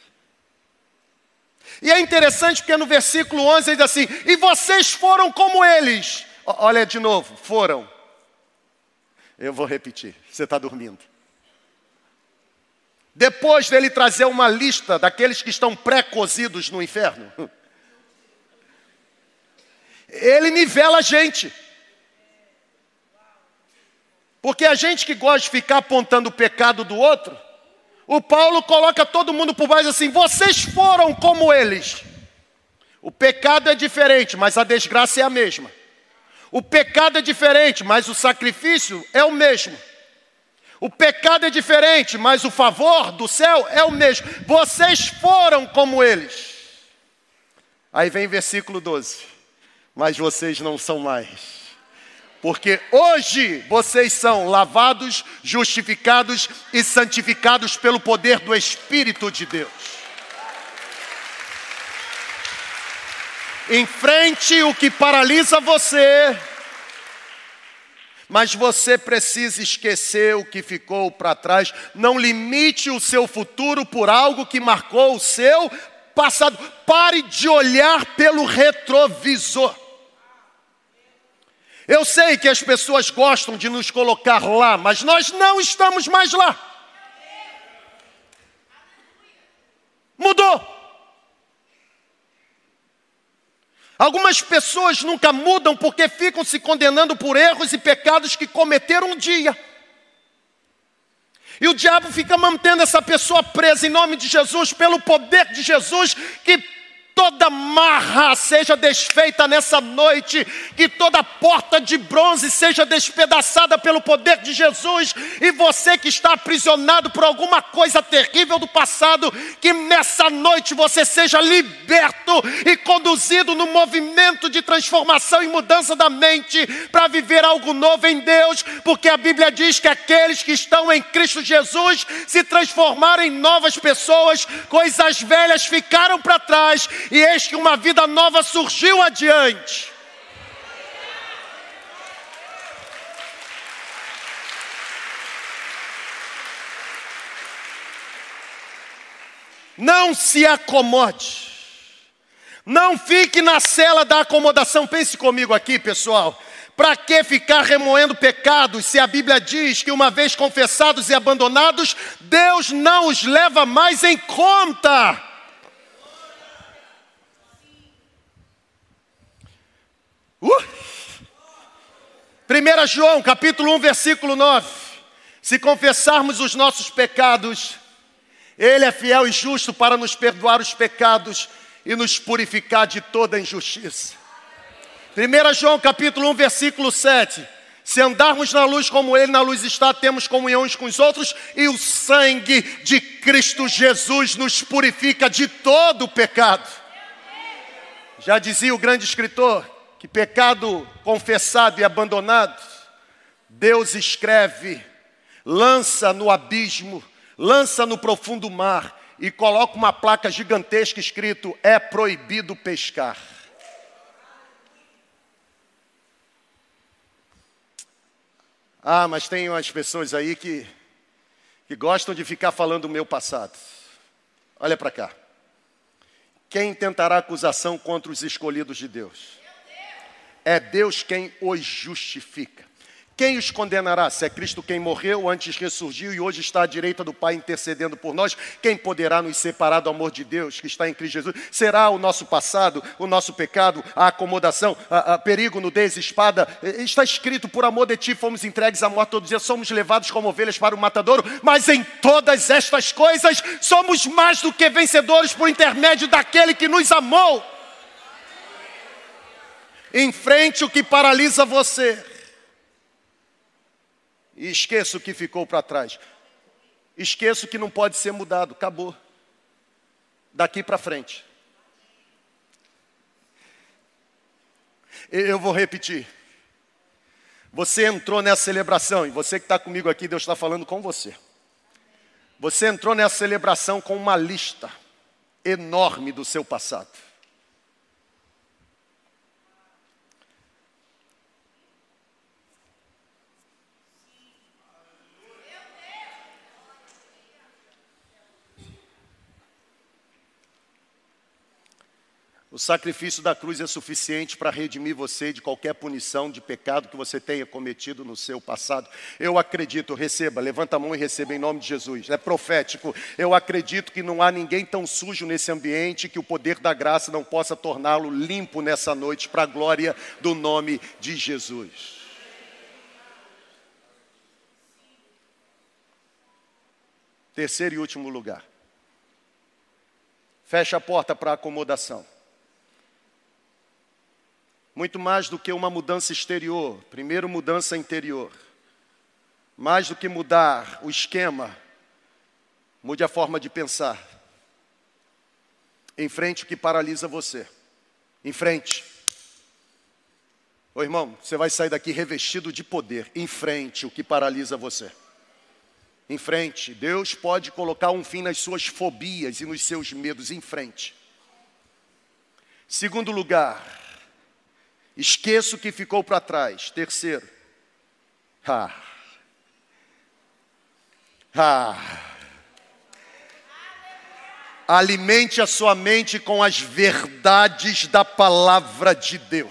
Speaker 1: E é interessante porque no versículo 11 ele diz assim: e vocês foram como eles. Olha de novo, foram. Eu vou repetir, você está dormindo. Depois dele trazer uma lista daqueles que estão pré-cozidos no inferno, ele nivela a gente. Porque a gente que gosta de ficar apontando o pecado do outro, o Paulo coloca todo mundo por baixo assim: vocês foram como eles. O pecado é diferente, mas a desgraça é a mesma. O pecado é diferente, mas o sacrifício é o mesmo. O pecado é diferente, mas o favor do céu é o mesmo. Vocês foram como eles. Aí vem versículo 12. Mas vocês não são mais. Porque hoje vocês são lavados, justificados e santificados pelo poder do Espírito de Deus. Enfrente o que paralisa você, mas você precisa esquecer o que ficou para trás. Não limite o seu futuro por algo que marcou o seu passado. Pare de olhar pelo retrovisor. Eu sei que as pessoas gostam de nos colocar lá, mas nós não estamos mais lá. Mudou. Algumas pessoas nunca mudam porque ficam se condenando por erros e pecados que cometeram um dia. E o diabo fica mantendo essa pessoa presa em nome de Jesus, pelo poder de Jesus, que toda marra seja desfeita nessa noite, que toda porta de bronze seja despedaçada pelo poder de Jesus, e você que está aprisionado por alguma coisa terrível do passado, que nessa noite você seja liberto e conduzido no movimento de transformação e mudança da mente, para viver algo novo em Deus, porque a Bíblia diz que aqueles que estão em Cristo Jesus se transformaram em novas pessoas, coisas velhas ficaram para trás, e eis que uma vida nova surgiu adiante. Não se acomode. Não fique na cela da acomodação. Pense comigo aqui, pessoal. Para que ficar remoendo pecados, se a Bíblia diz que uma vez confessados e abandonados, Deus não os leva mais em conta. 1 João, capítulo 1, versículo 9. Se confessarmos os nossos pecados, Ele é fiel e justo para nos perdoar os pecados e nos purificar de toda injustiça. 1 João, capítulo 1, versículo 7. Se andarmos na luz como Ele na luz está, temos comunhão uns com os outros, e o sangue de Cristo Jesus nos purifica de todo o pecado. Já dizia o grande escritor, que pecado confessado e abandonado, Deus escreve, lança no abismo, lança no profundo mar e coloca uma placa gigantesca escrito: é proibido pescar. Mas tem umas pessoas aí que gostam de ficar falando do meu passado. Olha para cá. Quem tentará acusação contra os escolhidos de Deus? É Deus quem os justifica. Quem os condenará? Se é Cristo quem morreu, antes ressurgiu e hoje está à direita do Pai intercedendo por nós, quem poderá nos separar do amor de Deus que está em Cristo Jesus? Será o nosso passado, o nosso pecado, a acomodação, a perigo, nudez, espada? Está escrito: por amor de ti fomos entregues à morte todos os dias, somos levados como ovelhas para o matadouro, mas em todas estas coisas somos mais do que vencedores por intermédio daquele que nos amou. Enfrente o que paralisa você. E esqueça o que ficou para trás. Esqueça o que não pode ser mudado. Acabou. Daqui para frente. Eu vou repetir. Você entrou nessa celebração, e você que está comigo aqui, Deus está falando com você. Você entrou nessa celebração com uma lista enorme do seu passado. O sacrifício da cruz é suficiente para redimir você de qualquer punição de pecado que você tenha cometido no seu passado. Eu acredito, receba, levanta a mão e receba em nome de Jesus. É profético. Eu acredito que não há ninguém tão sujo nesse ambiente que o poder da graça não possa torná-lo limpo nessa noite para a glória do nome de Jesus. Terceiro e último lugar. Fecha a porta para a acomodação. Muito mais do que uma mudança exterior, primeiro mudança interior. Mais do que mudar o esquema, mude a forma de pensar. Enfrente o que paralisa você. Enfrente. Ô irmão, você vai sair daqui revestido de poder. Enfrente o que paralisa você. Em frente, Deus pode colocar um fim nas suas fobias e nos seus medos. Em frente. Segundo lugar, esqueça o que ficou para trás. Terceiro, alimente a sua mente com as verdades da palavra de Deus.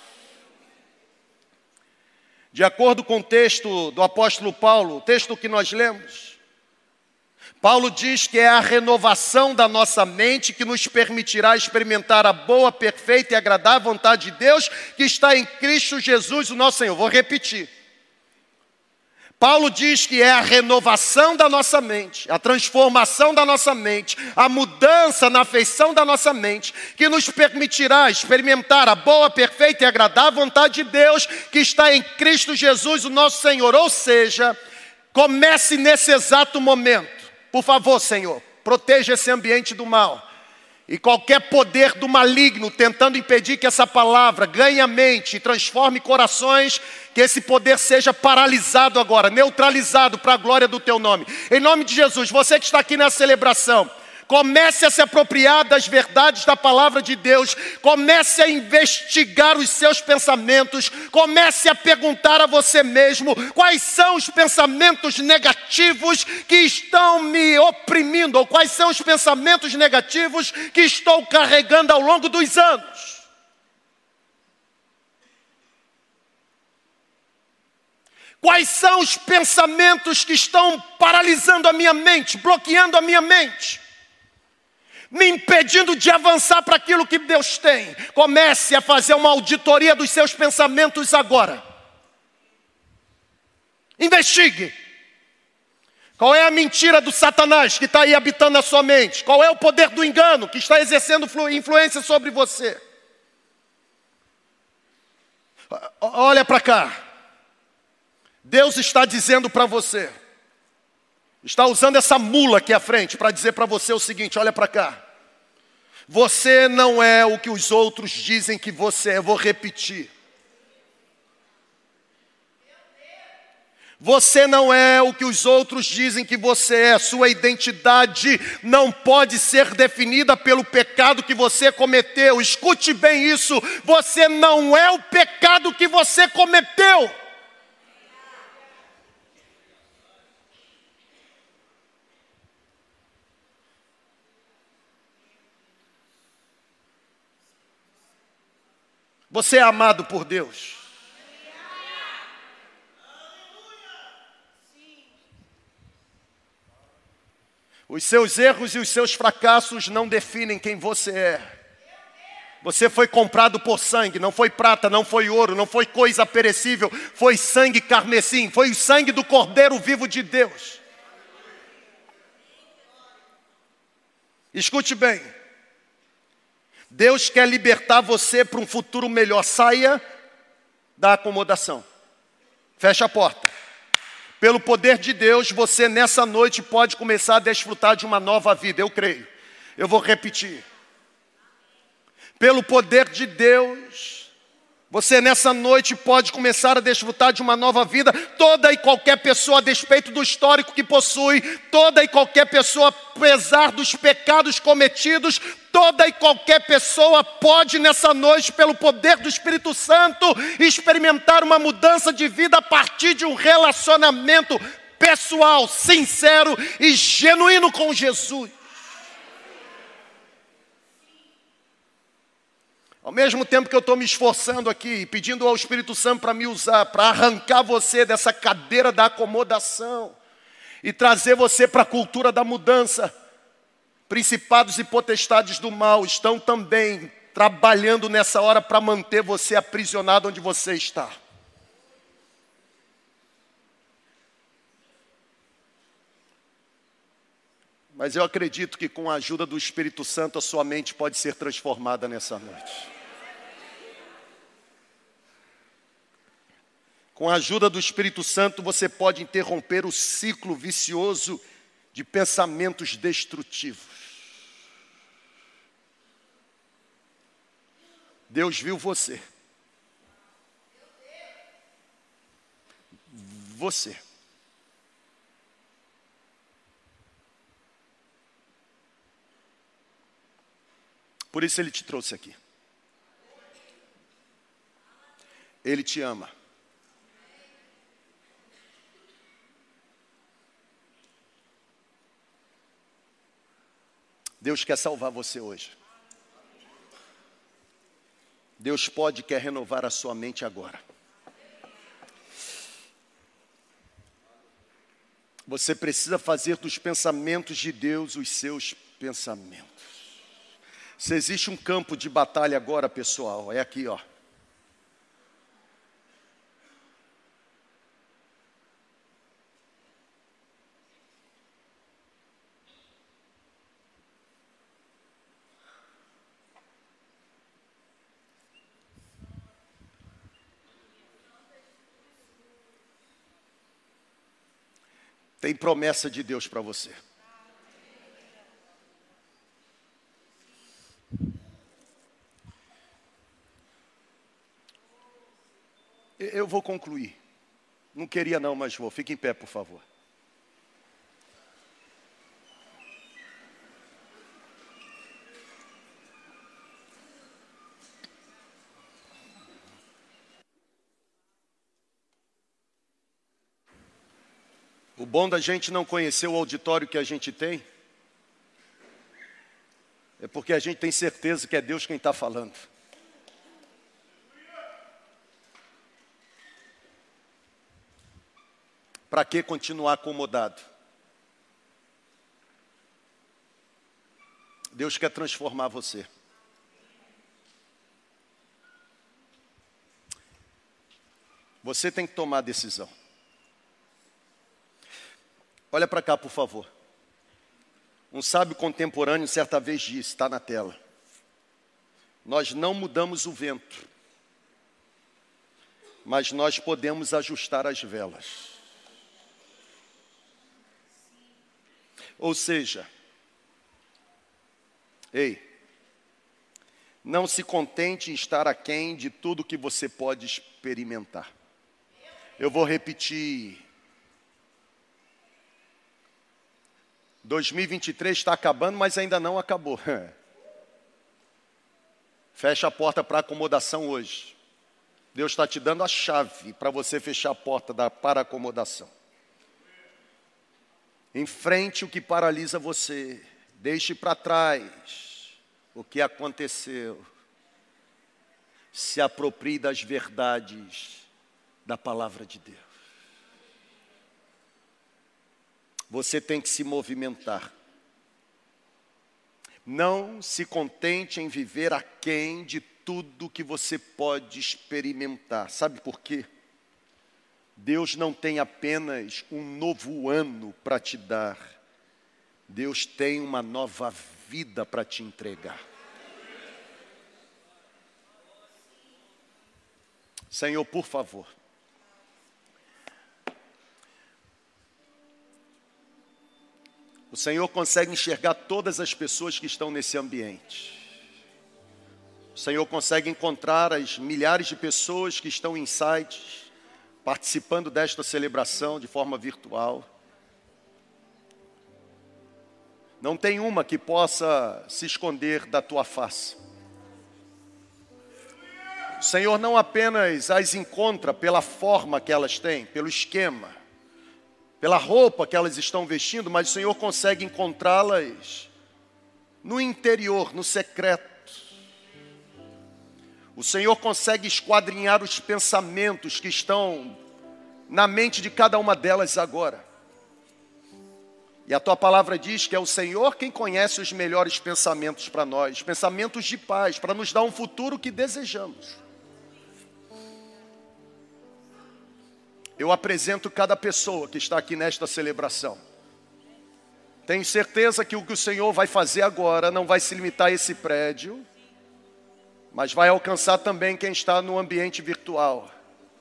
Speaker 1: De acordo com o texto do apóstolo Paulo, o texto que nós lemos, Paulo diz que é a renovação da nossa mente que nos permitirá experimentar a boa, perfeita e agradável vontade de Deus que está em Cristo Jesus, o nosso Senhor. Vou repetir. Paulo diz que é a renovação da nossa mente, a transformação da nossa mente, a mudança na afeição da nossa mente, que nos permitirá experimentar a boa, perfeita e agradável vontade de Deus que está em Cristo Jesus, o nosso Senhor. Ou seja, comece nesse exato momento. Por favor, Senhor, proteja esse ambiente do mal. E qualquer poder do maligno tentando impedir que essa palavra ganhe a mente e transforme corações, que esse poder seja paralisado agora, neutralizado para a glória do Teu nome. Em nome de Jesus, você que está aqui nessa celebração, comece a se apropriar das verdades da palavra de Deus. Comece a investigar os seus pensamentos. Comece a perguntar a você mesmo quais são os pensamentos negativos que estão me oprimindo, ou quais são os pensamentos negativos que estou carregando ao longo dos anos. Quais são os pensamentos que estão paralisando a minha mente, bloqueando a minha mente, me impedindo de avançar para aquilo que Deus tem? Comece a fazer uma auditoria dos seus pensamentos agora. Investigue. Qual é a mentira do Satanás que está aí habitando na sua mente? Qual é o poder do engano que está exercendo influência sobre você? Olha para cá. Deus está dizendo para você, está usando essa mula aqui à frente para dizer para você o seguinte: olha para cá. Você não é o que os outros dizem que você é. Eu vou repetir. Você não é o que os outros dizem que você é. Sua identidade não pode ser definida pelo pecado que você cometeu. Escute bem isso. Você não é o pecado que você cometeu. Você é amado por Deus. Os seus erros e os seus fracassos não definem quem você é. Você foi comprado por sangue, não foi prata, não foi ouro, não foi coisa perecível, foi sangue carmesim, foi o sangue do Cordeiro vivo de Deus. Escute bem. Deus quer libertar você para um futuro melhor. Saia da acomodação. Feche a porta. Pelo poder de Deus, você nessa noite pode começar a desfrutar de uma nova vida. Eu creio. Eu vou repetir. Pelo poder de Deus, você nessa noite pode começar a desfrutar de uma nova vida. Toda e qualquer pessoa, a despeito do histórico que possui, toda e qualquer pessoa, apesar dos pecados cometidos, toda e qualquer pessoa pode nessa noite, pelo poder do Espírito Santo, experimentar uma mudança de vida a partir de um relacionamento pessoal, sincero e genuíno com Jesus. Ao mesmo tempo que eu estou me esforçando aqui, pedindo ao Espírito Santo para me usar, para arrancar você dessa cadeira da acomodação e trazer você para a cultura da mudança, principados e potestades do mal estão também trabalhando nessa hora para manter você aprisionado onde você está. Mas eu acredito que com a ajuda do Espírito Santo a sua mente pode ser transformada nessa noite. Com a ajuda do Espírito Santo você pode interromper o ciclo vicioso de pensamentos destrutivos. Deus viu você. Você. Por isso Ele te trouxe aqui. Ele te ama. Deus quer salvar você hoje. Deus pode e quer renovar a sua mente agora. Você precisa fazer dos pensamentos de Deus os seus pensamentos. Se existe um campo de batalha agora, pessoal, é aqui, ó. Tem promessa de Deus para você. Eu vou concluir. Não queria não, mas vou. Fique em pé, por favor. O bom da gente não conhecer o auditório que a gente tem é porque a gente tem certeza que é Deus quem está falando. Para que continuar acomodado? Deus quer transformar você. Você tem que tomar a decisão. Olha para cá, por favor. Um sábio contemporâneo certa vez disse, está na tela: nós não mudamos o vento, mas nós podemos ajustar as velas. Ou seja, não se contente em estar aquém de tudo que você pode experimentar. Eu vou repetir. 2023 está acabando, mas ainda não acabou. Fecha a porta para acomodação hoje. Deus está te dando a chave para você fechar a porta para acomodação. Enfrente o que paralisa você. Deixe para trás o que aconteceu. Se aproprie das verdades da palavra de Deus. Você tem que se movimentar. Não se contente em viver aquém de tudo que você pode experimentar. Sabe por quê? Deus não tem apenas um novo ano para te dar. Deus tem uma nova vida para te entregar. Senhor, por favor. O Senhor consegue enxergar todas as pessoas que estão nesse ambiente. O Senhor consegue encontrar as milhares de pessoas que estão em sites, participando desta celebração de forma virtual. Não tem uma que possa se esconder da tua face. O Senhor não apenas as encontra pela forma que elas têm, pelo esquema, pela roupa que elas estão vestindo, mas o Senhor consegue encontrá-las no interior, no secreto. O Senhor consegue esquadrinhar os pensamentos que estão na mente de cada uma delas agora. E a tua palavra diz que é o Senhor quem conhece os melhores pensamentos para nós, pensamentos de paz, para nos dar um futuro que desejamos. Eu apresento cada pessoa que está aqui nesta celebração. Tenho certeza que o que o Senhor vai fazer agora não vai se limitar a esse prédio, mas vai alcançar também quem está no ambiente virtual.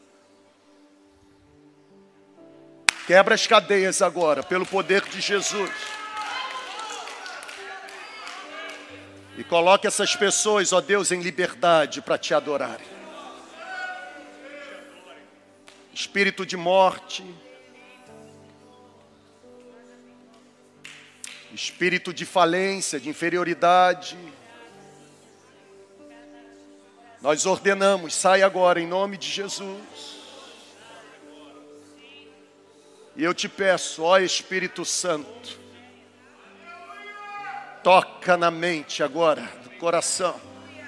Speaker 1: Quebra as cadeias agora, pelo poder de Jesus. E coloque essas pessoas, ó Deus, em liberdade para te adorarem. Espírito de morte, espírito de falência, de inferioridade, nós ordenamos, sai agora em nome de Jesus. E eu te peço, ó Espírito Santo, toca na mente agora, no coração,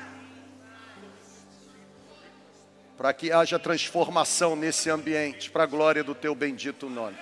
Speaker 1: para que haja transformação nesse ambiente, para a glória do teu bendito nome.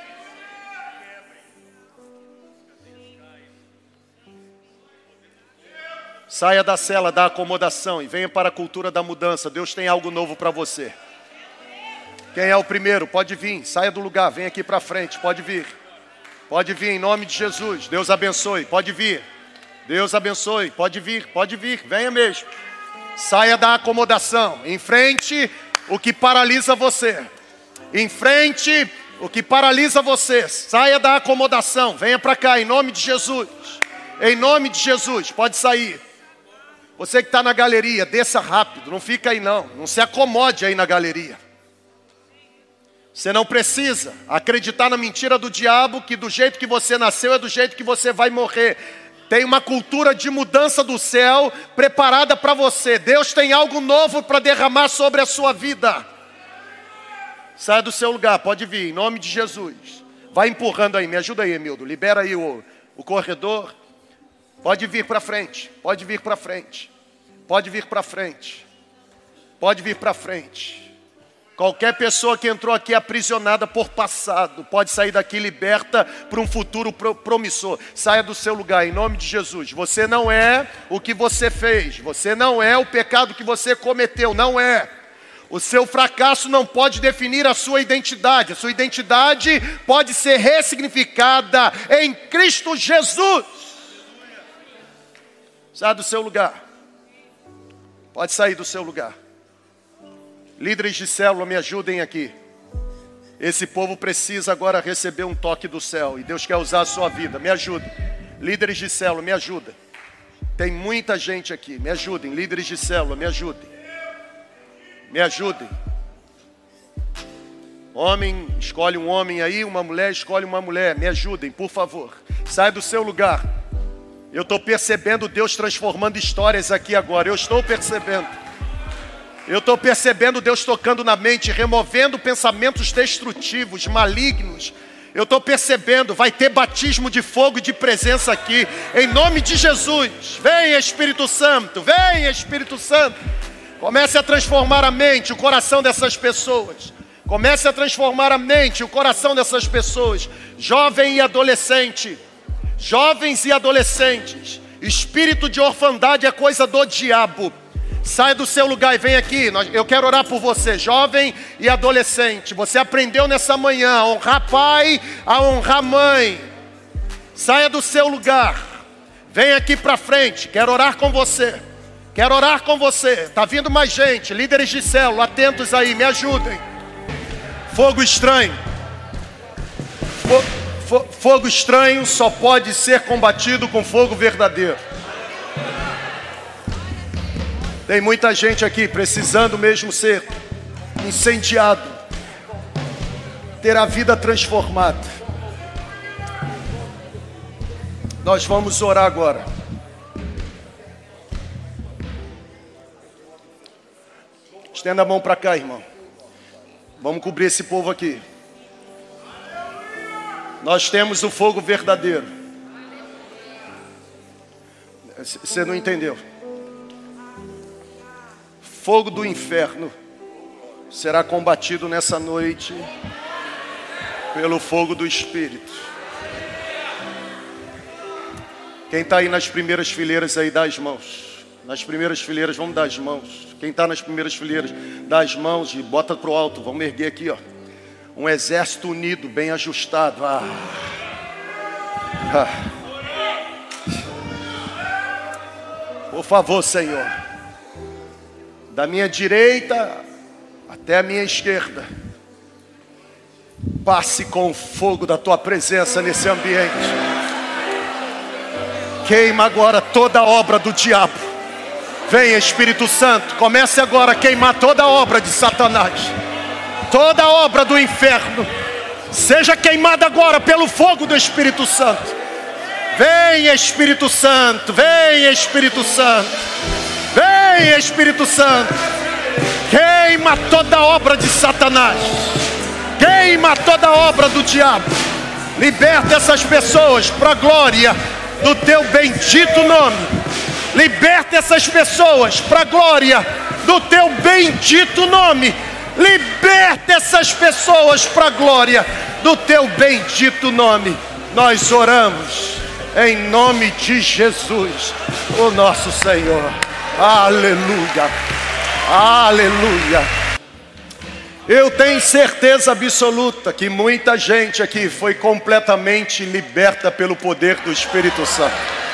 Speaker 1: Saia da cela da acomodação e venha para a cultura da mudança. Deus tem algo novo para você. Quem é o primeiro? Pode vir, saia do lugar, vem aqui para frente, pode vir. Pode vir em nome de Jesus. Deus abençoe, pode vir. Deus abençoe, pode vir, venha mesmo. Saia da acomodação, enfrente o que paralisa você. Enfrente o que paralisa você. Saia da acomodação, venha para cá em nome de Jesus. Em nome de Jesus, pode sair. Você que está na galeria, desça rápido, não fica aí não se acomode aí na galeria. Você não precisa acreditar na mentira do diabo, que do jeito que você nasceu é do jeito que você vai morrer. Tem uma cultura de mudança do céu preparada para você. Deus tem algo novo para derramar sobre a sua vida. Saia do seu lugar, pode vir, em nome de Jesus. Vai empurrando aí, me ajuda aí, Emildo. Libera aí o corredor. Pode vir para frente, pode vir para frente. Pode vir para frente. Pode vir para frente. Qualquer pessoa que entrou aqui aprisionada por passado, pode sair daqui liberta para um futuro promissor. Saia do seu lugar, em nome de Jesus. Você não é o que você fez. Você não é o pecado que você cometeu. Não é. O seu fracasso não pode definir a sua identidade. A sua identidade pode ser ressignificada em Cristo Jesus. Saia do seu lugar. Pode sair do seu lugar. Líderes de célula, me ajudem aqui. Esse povo precisa agora receber um toque do céu. E Deus quer usar a sua vida. Me ajudem. Líderes de célula, me ajudem. Tem muita gente aqui. Me ajudem. Líderes de célula, me ajudem. Me ajudem. Homem, escolhe um homem aí. Uma mulher, escolhe uma mulher. Me ajudem, por favor. Saia do seu lugar. Eu estou percebendo Deus transformando histórias aqui agora. Eu estou percebendo. Eu estou percebendo Deus tocando na mente, removendo pensamentos destrutivos, malignos. Eu estou percebendo, vai ter batismo de fogo e de presença aqui. Em nome de Jesus. Vem Espírito Santo, vem Espírito Santo. Comece a transformar a mente, o coração dessas pessoas. Comece a transformar a mente, o coração dessas pessoas. Jovem e adolescente. Jovens e adolescentes. Espírito de orfandade é coisa do diabo. Saia do seu lugar e vem aqui. Eu quero orar por você, jovem e adolescente. Você aprendeu nessa manhã a honrar pai, a honrar mãe. Saia do seu lugar. Vem aqui para frente. Quero orar com você. Quero orar com você. Está vindo mais gente. Líderes de célula, atentos aí, me ajudem. Fogo estranho. Fogo estranho só pode ser combatido com fogo verdadeiro. Tem muita gente aqui precisando mesmo ser incendiado, ter a vida transformada. Nós vamos orar agora. Estenda a mão para cá, irmão. Vamos cobrir esse povo aqui. Nós temos o fogo verdadeiro. Você não entendeu? Fogo do inferno será combatido nessa noite pelo fogo do Espírito. Quem está aí nas primeiras fileiras aí, dá as mãos. Nas primeiras fileiras, vamos dar as mãos. Quem está nas primeiras fileiras, dá as mãos e bota para o alto. Vamos erguer aqui, ó. Um exército unido, bem ajustado. Por favor, Senhor, da minha direita até a minha esquerda, passe com o fogo da Tua presença nesse ambiente. Queima agora toda a obra do diabo. Vem, Espírito Santo, comece agora a queimar toda a obra de Satanás. Toda a obra do inferno seja queimada agora pelo fogo do Espírito Santo. Vem, Espírito Santo, vem, Espírito Santo, vem, Espírito Santo. Queima toda a obra de Satanás. Queima toda a obra do diabo. Liberta essas pessoas para a glória do Teu bendito nome. Liberta essas pessoas para a glória do Teu bendito nome. Liberta essas pessoas para a glória do Teu bendito nome. Nós oramos em nome de Jesus, o nosso Senhor. Aleluia, aleluia. Eu tenho certeza absoluta que muita gente aqui foi completamente liberta pelo poder do Espírito Santo.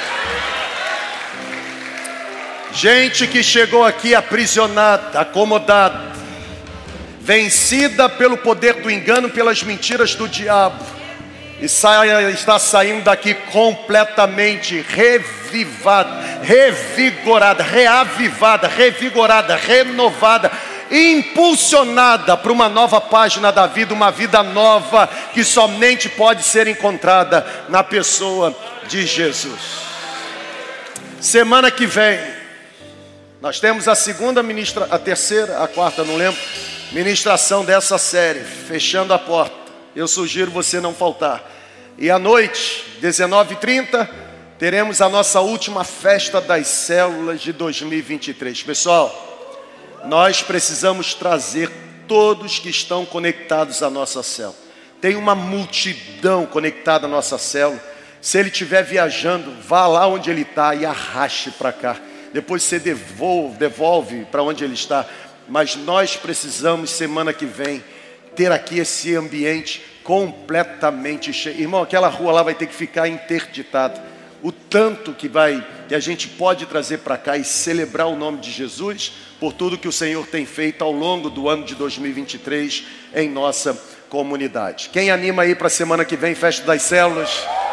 Speaker 1: Gente que chegou aqui aprisionada, acomodada, vencida pelo poder do engano, pelas mentiras do diabo, e está saindo daqui completamente revivada, revigorada, reavivada, revigorada, renovada, impulsionada para uma nova página da vida, uma vida nova que somente pode ser encontrada na pessoa de Jesus. Semana que vem nós temos a terceira, a quarta, não lembro, ministração dessa série, fechando a porta. Eu sugiro você não faltar. E à noite, 19h30, teremos a nossa última festa das células de 2023. Pessoal, nós precisamos trazer todos que estão conectados à nossa célula. Tem uma multidão conectada à nossa célula. Se ele estiver viajando, vá lá onde ele está e arraste para cá. Depois você devolve para onde ele está. Mas nós precisamos, semana que vem, ter aqui esse ambiente completamente cheio. Irmão, aquela rua lá vai ter que ficar interditada. O tanto que a gente pode trazer para cá e celebrar o nome de Jesus por tudo que o Senhor tem feito ao longo do ano de 2023 em nossa comunidade. Quem anima aí para a semana que vem, festa das células?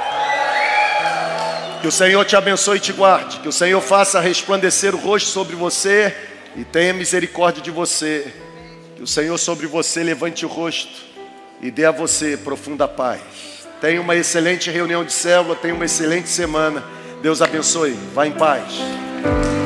Speaker 1: Que o Senhor te abençoe e te guarde. Que o Senhor faça resplandecer o rosto sobre você e tenha misericórdia de você. Que o Senhor sobre você levante o rosto e dê a você profunda paz. Tenha uma excelente reunião de célula, tenha uma excelente semana. Deus abençoe. Vá em paz.